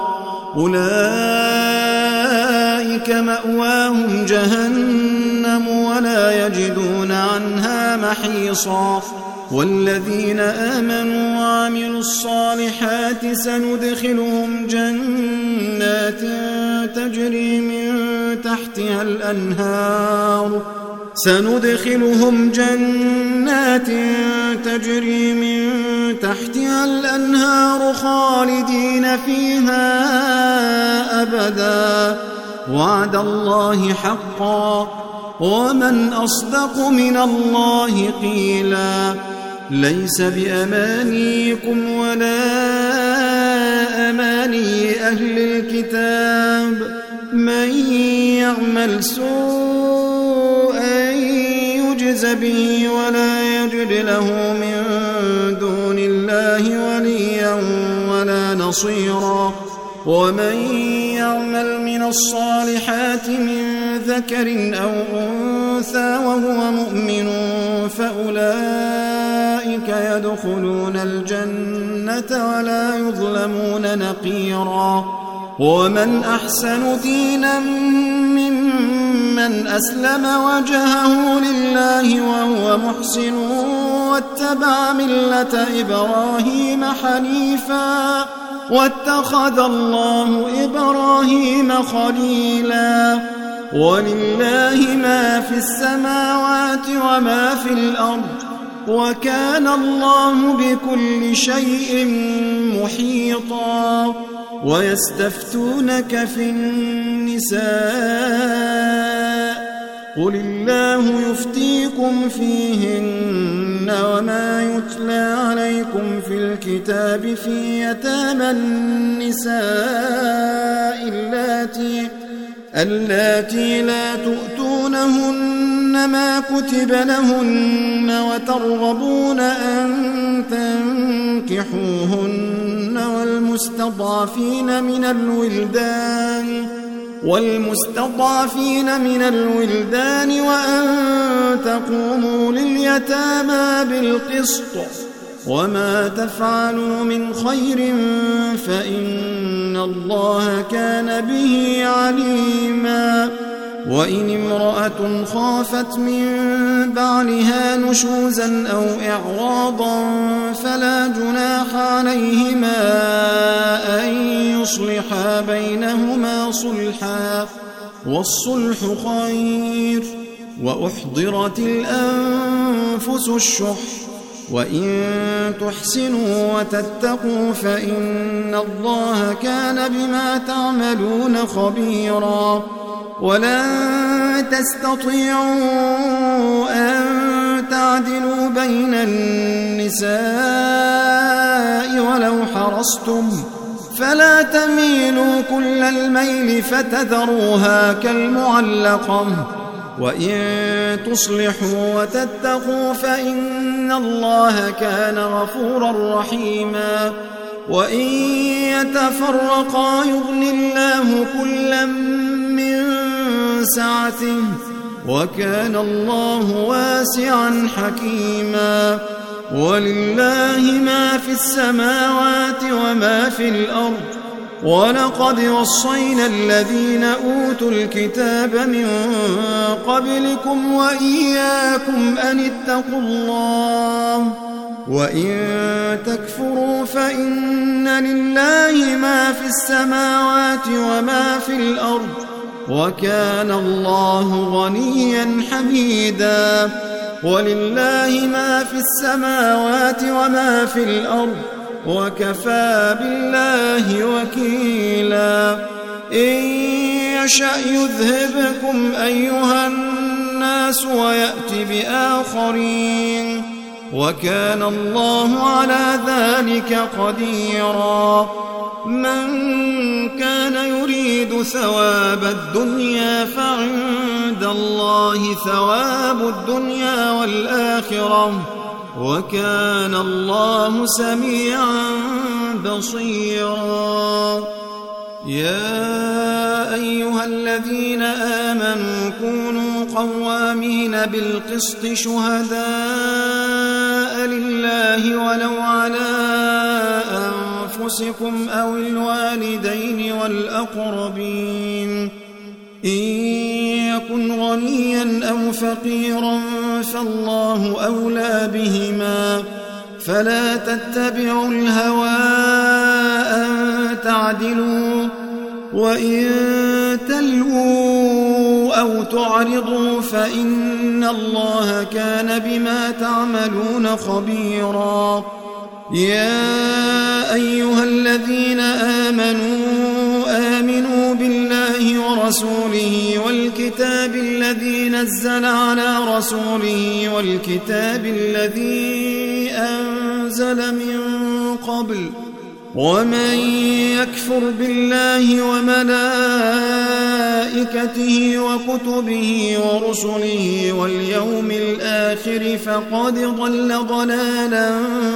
أولئك مأواهم جهنم ولا يجدون عنها محيصا. والذين آمنوا وعملوا الصالحات سندخلهم جنات تجري من تحتها الأنهار سندخلهم جنات تجري من تحتها الأنهار خالدين فيها أبدا وعد الله حقا ومن أصدق من الله قيلا. ليس بأمانيكم ولا أماني أهل الكتاب من يعمل سوءا يجز به ولا يجد له من دون الله وليا ولا نصيرا. ومن يعمل من الصالحات من ذكر أو أنثى وهو مؤمن فأولئك يدخلون الجنة ولا يظلمون نقيرا. ومن أحسن دينا ممن أسلم وجهه لله وهو محسن واتبع ملة إبراهيم حنيفا واتخذ الله إبراهيم خليلا. ولله ما في السماوات وما في الأرض وكان الله بكل شيء محيطا. ويستفتونك في النساء قل الله يفتيكم فيهن وما يتلى عليكم في الكتاب في يتامى النساء اللاتي اللاتي لا تؤتونهن ما كتب لهن وترغبون أن تنكحوهن والمستضعفين من الولدان والمستضعفين من الولدان وأن تقوموا لليتامى بالقسط وما تفعلوا من خير فإن الله كان به عليما وإن امرأة خافت من بعلها نشوزا أو إعراضا فلا جناح عليهما أن يصلحا بينهما صلحا والصلح خير وأحضرت الأنفس الشح وإن تحسنوا وتتقوا فإن الله كان بما تعملون خبيرا ولن تستطيعوا أن تعدلوا بين النساء ولو حرصتم فلا تميلوا كل الميل فتذروها كالمعلقة وإن تصلحوا وتتقوا فإن الله كان غفورا رحيما وإن يتفرقا يغن الله كلا من سعته وكان الله واسعا حكيما ولله ما في السماوات وما في الأرض ولقد وصينا الذين أوتوا الكتاب من قبلكم وإياكم أن اتقوا الله وإن تكفروا فإن لله ما في السماوات وما في الأرض وكان الله غنيا حميدا ولله ما في السماوات وما في الأرض وكفى بالله وكيلا إن يشأ يذهبكم أيها الناس ويأت بآخرين وكان الله على ذلك قديرا من كان يريد ثواب الدنيا فعند الله ثواب الدنيا والآخرة وكان الله سميعا بصيرا يا أيها الذين آمنوا كونوا قوامين بالقسط شهداء لله ولو على أنفسكم أو الوالدين والأقربين إن يكن غنيا أو فقيرا فالله أولى بهما فلا تتبعوا الهوى أن تعدلوا وإن تلووا أو تعرضوا فإن الله كان بما تعملون خبيرا يا أيها الذين آمنوا آمنوا بالله ورسوله والكتاب الذي نزل على رسوله والكتاب الذي أنزل من قبل ومن يكفر بالله وملائكته وكتبه ورسله واليوم الآخر فقد ضل ضلالا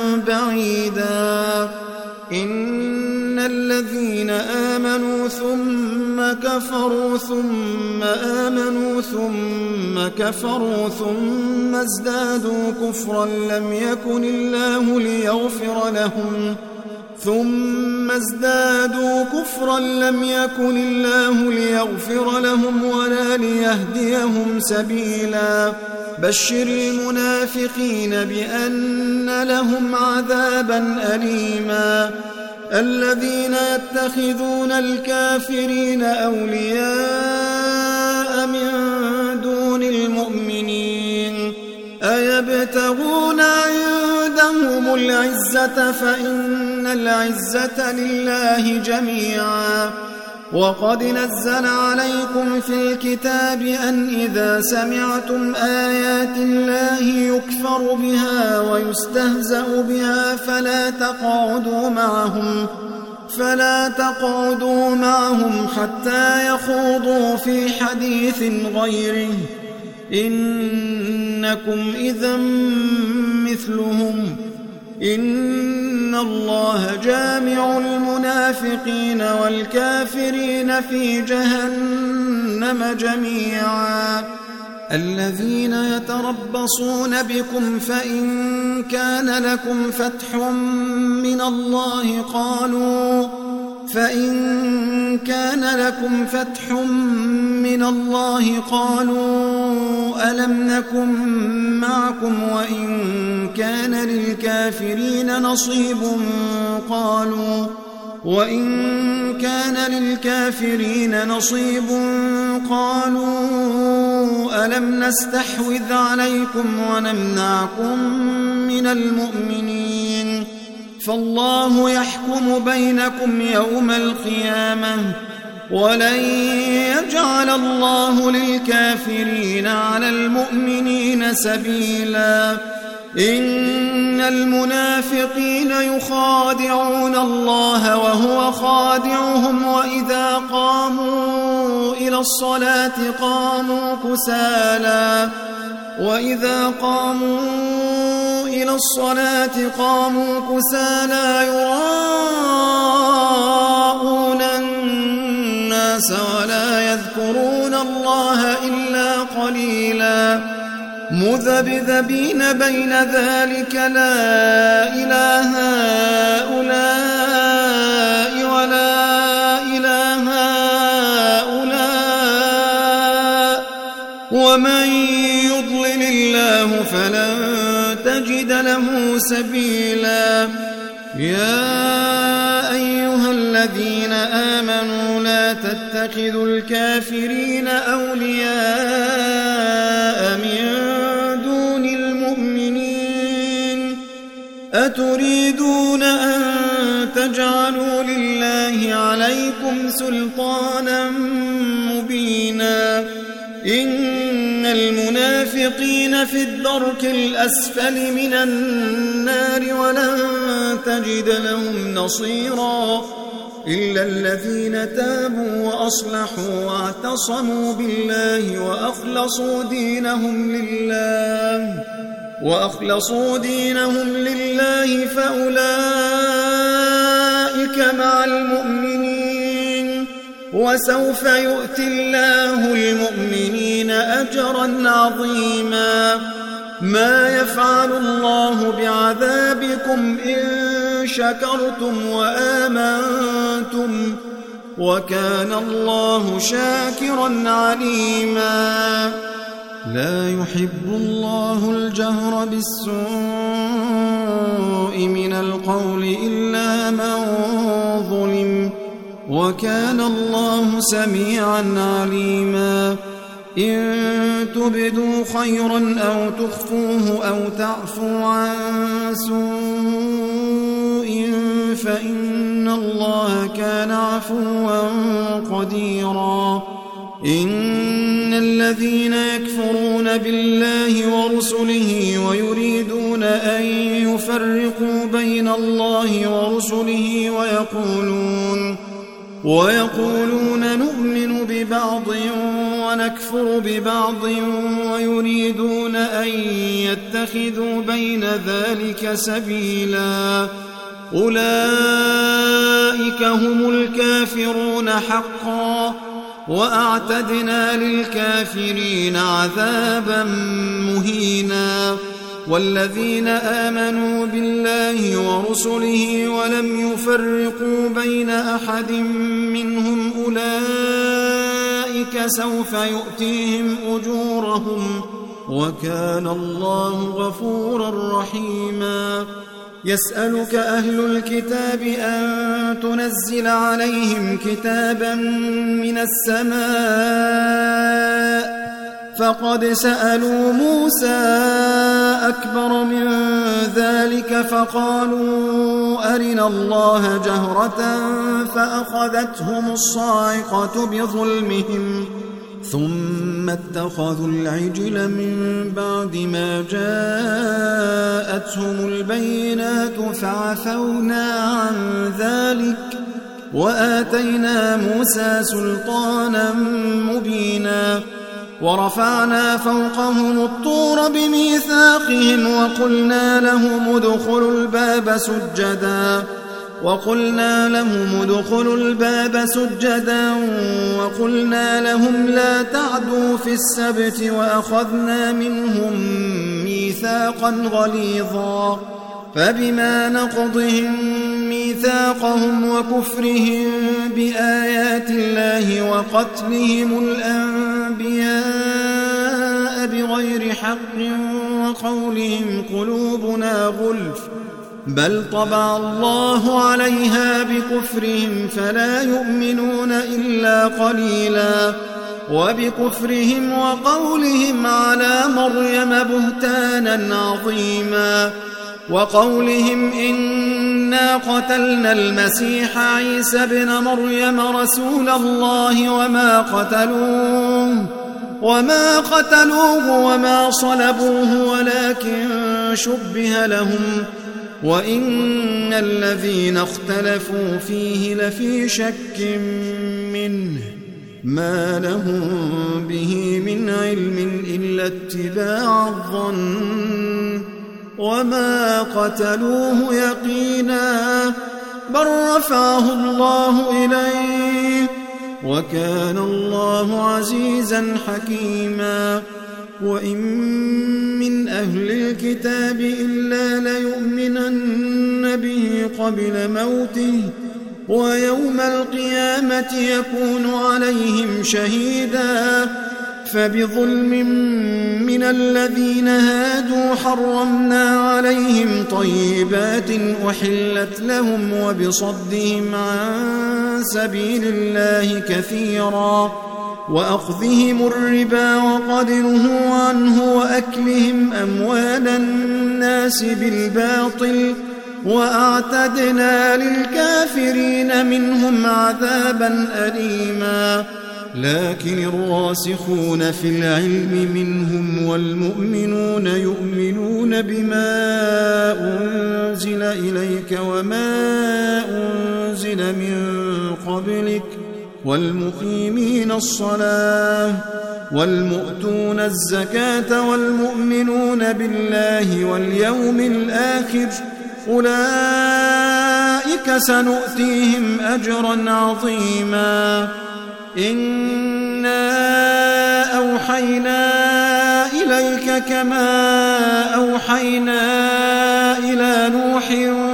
بعيدا إن الذين آمنوا ثم كفروا ثم آمنوا ثم كفروا ثم ازدادوا كفرا لم يكن الله ليغفر لهم ثم ازدادوا كفرا لم يكن الله ليغفر لهم ولا ليهديهم سبيلا بشر المنافقين بأن لهم عذابا أليما الذين يتخذون الكافرين أولياء من دون المؤمنين أيبتغون عندهم العزة فإن العزة لله جميعا وقد نزل عليكم في الكتاب أن إذا سمعتم آيات الله يكفر بها ويستهزأ بها فلا تقعدوا معهم فلا تقعدوا معهم حتى يخوضوا في حديث غيره إنكم إذا مثلهم إن الله جامع المنافقين والكافرين في جهنم جميعا الذين يتربصون بكم فإن كان لكم فتح من الله قالوا فإن كان لكم فتح من الله قالوا ألم نكن معكم وإن كان للكافرين نصيب قالوا وإن كان للكافرين نصيب قالوا ألم نستحوذ عليكم ونمنعكم من المؤمنين فالله يحكم بينكم يوم القيامة ولن يجعل الله للكافرين على المؤمنين سبيلا إن المنافقين يخادعون الله وهو خادعهم وإذا قاموا إلى الصلاة قاموا كسالى وإذا قاموا إلى الصلاة قاموا كسالى يراءون الناس ولا يذكرون الله إلا قليلا مذبذبين بين ذلك لا إله هؤلاء ولا إله هؤلاء ومن يضلل الله فلن تجد له سبيلا يا أيها الذين آمنوا لا تتخذوا الكافرين أولياء من دون المؤمنين أتريدون أن تجعلوا لله عليكم سلطانا مبينا إن المنافقين في الدرك الأسفل من النار ولن تجد لهم نصيرا إلا الذين تابوا وأصلحوا واعتصموا بالله وأخلصوا دينهم لله وأخلصوا دينهم لله فأولئك مع المؤمنين وسوف يؤتي الله المؤمنين أجرا عظيما ما يفعل الله بعذابكم إن شكرتم وآمنتم وكان الله شاكرا عليما لا يحب الله الجهر بالسوء من القول إلا من ظلم وكان الله سميعا عليما إن تبدوا خيرا أو تخفوه أو تعفوا عن سوء فإن الله كان عفوا قديرا إن الذين يكفرون بالله ورسله ويريدون أن يفرقوا بين الله ورسله ويقولون ويقولون نؤمن ببعض ونكفر ببعض ويريدون أن يتخذوا بين ذلك سبيلا أولئك هم الكافرون حقا وأعتدنا للكافرين عذابا مهينا والذين آمنوا بالله ورسله ولم يفرقوا بين أحد منهم أولئك سوف يؤتيهم أجورهم وكان الله غفورا رحيما يسألك أهل الكتاب أن تنزل عليهم كتابا من السماء فقد سألوا موسى أكبر من ذلك فقالوا أرنا الله جهرة فأخذتهم الصاعقة بظلمهم ثم اتخذوا العجل من بعد ما جاءتهم البينات فعفونا عن ذلك وآتينا موسى سلطانا مبينا ورفعنا فوقهم الطور بميثاقهم وقلنا لهم ادخلوا الباب سجدا وقلنا لهم ادخلوا الباب سجدا وقلنا لهم لا تعدوا في السبت وأخذنا منهم ميثاقا غليظا فبما نقضهم ميثاقهم وكفرهم بآيات الله وقتلهم الأنبياء بغير حق وقولهم قلوبنا غلف بل طبع الله عليها بكفرهم فلا يؤمنون إلا قليلا وبكفرهم وقولهم على مريم بهتانا عظيما وقولهم إنا قتلنا المسيح عيسى ابن مريم رسول الله وما قتلوه وما قتلوه وما صلبوه ولكن شبه لهم وإن الذين اختلفوا فيه لفي شك منه ما لهم به من علم إلا اتباع الظن وما قتلوه يقينا بل رفعه الله إليه وكان الله عزيزا حكيما وإن من أهل الكتاب إلا ليؤمنن به قبل موته ويوم القيامة يكون عليهم شهيدا فبظلم من الذين هادوا حرمنا عليهم طيبات أحلت لهم وبصدهم عن سبيل الله كثيرا وأخذهم الربا وقد نهوا عنه وأكلهم أموال الناس بالباطل وأعتدنا للكافرين منهم عذابا أليما لكن الراسخون في العلم منهم والمؤمنون يؤمنون بما أنزل إليك وما أنزل من قبلك والمقيمين الصلاة والمؤتون الزكاة والمؤمنون بالله واليوم الآخر أولئك سنؤتيهم أجرا عظيما إنا أوحينا إليك كما أوحينا إلى نوح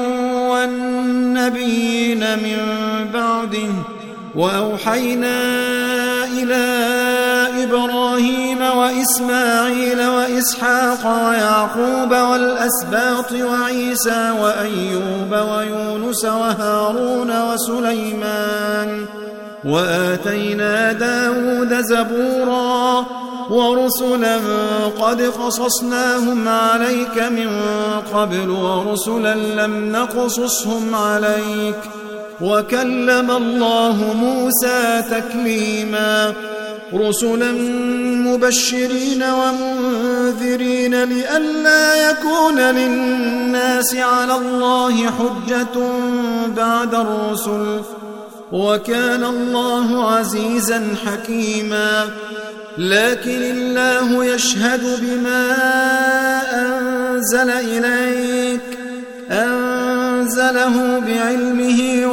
والنبيين من بعده وأوحينا إلى إبراهيم وإسماعيل وإسحاق ويعقوب والأسباط وعيسى وأيوب ويونس وهارون وسليمان وآتينا داود زبورا ورسلا قد قصصناهم عليك من قبل ورسلا لم نقصصهم عليك وكلم الله موسى تكليما رسلا مبشرين ومنذرين لئلا يكون للناس على الله حجة بعد الرسل وكان الله عزيزا حكيما لكن الله يشهد بما أنزل إليك أنزله بعلمه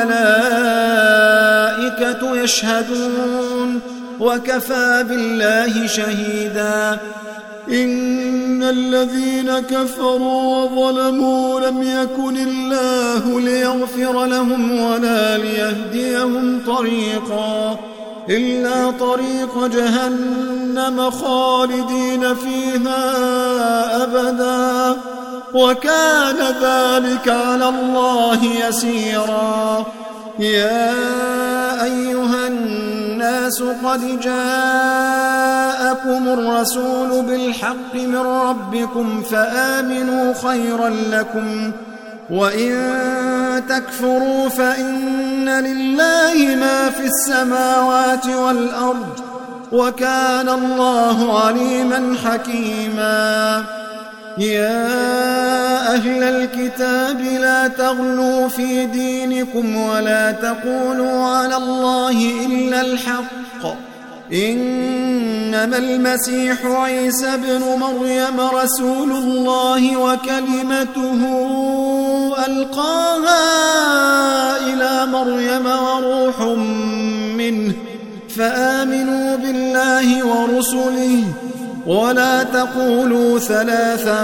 والملائكة يشهدون وكفى بالله شهيدا إن الذين كفروا وظلموا لم يكن الله ليغفر لهم ولا ليهديهم طريقا إلا طريق جهنم خالدين فيها أبدا وكان ذلك على الله يسيرا يا أيها الناس قد جاءكم جاءكم الرسول بالحق من ربكم فآمنوا خيرا لكم، وإن تكفروا فإن لله ما في السماوات والأرض، وكان الله عليما حكيما. يا أهل الكتاب لا تغلوا في دينكم ولا تقولوا على الله إلا الحق، إنما المسيح عيسى بن مريم رسول الله وكلمته ألقاها إلى مريم وروح منه، فآمنوا بالله ورسله ولا تقولوا ثلاثة،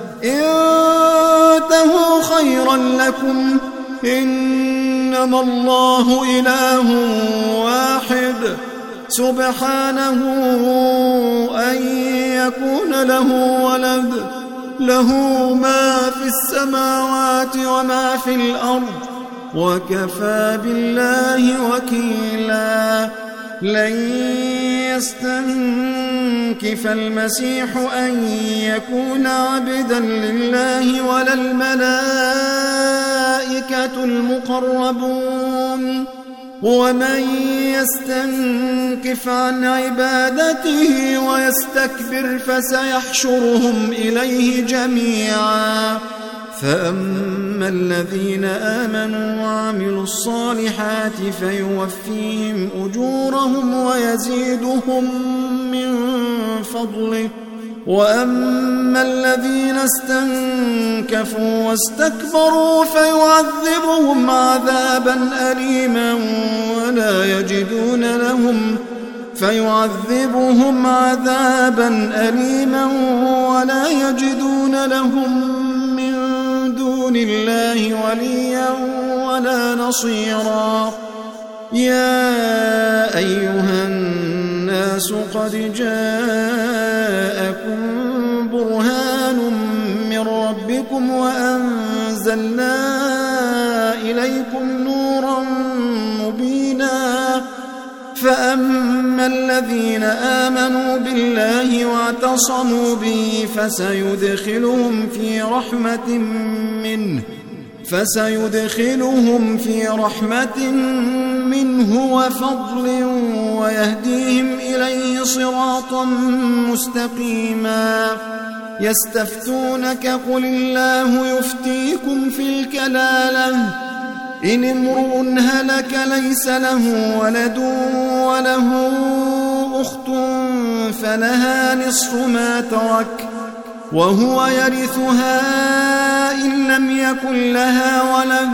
انتهوا خيرا لكم، إنما الله إله واحد سبحانه أن يكون له ولد، له ما في السماوات وما في الأرض، وكفى بالله وكيلا. لن يستنكف المسيح أن يكون عبدا لله ولا الملائكة المقربون، ومن يستنكف عن عبادته ويستكبر فسيحشرهم إليه جميعا. فأما الذين آمنوا وعملوا الصالحات فيوفيهم أجورهم ويزيدهم من فضله، وأما الذين استنكفوا واستكبروا فيعذبهم عذابا أليما ولا يجدون لهم فيعذبهم عذابا أليما ولا يجدون لهم دون الله وليا ولا نصيرا. يا أيها الناس قد جاءكم برهان من ربكم وأنزلنا إليكم نورا مبينا. فأما الذين آمنوا بالله واعتصموا به فسيدخلهم في رحمة منه فسيدخلهم في رحمة منه وفضل ويهديهم إليه صراطا مستقيما. يستفتونك قل الله يفتيكم في الكلالة إن امرؤ هلك ليس له ولد وله أخت فلها نصف ما ترك وهو يرثها إن لم يكن لها ولد،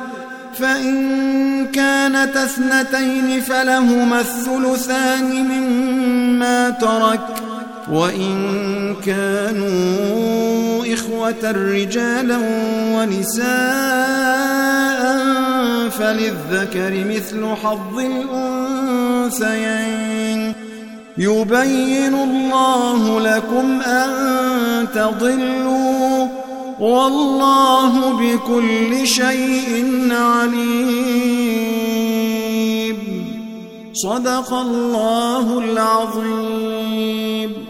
فإن كانت اثنتين فلهما الثلثان مما ترك، وإن كانوا إخوة رجالا ونساء فللذكر مثل حظ الأنثيين. يبين الله لكم أن تضلوا والله بكل شيء عليم. صدق الله العظيم.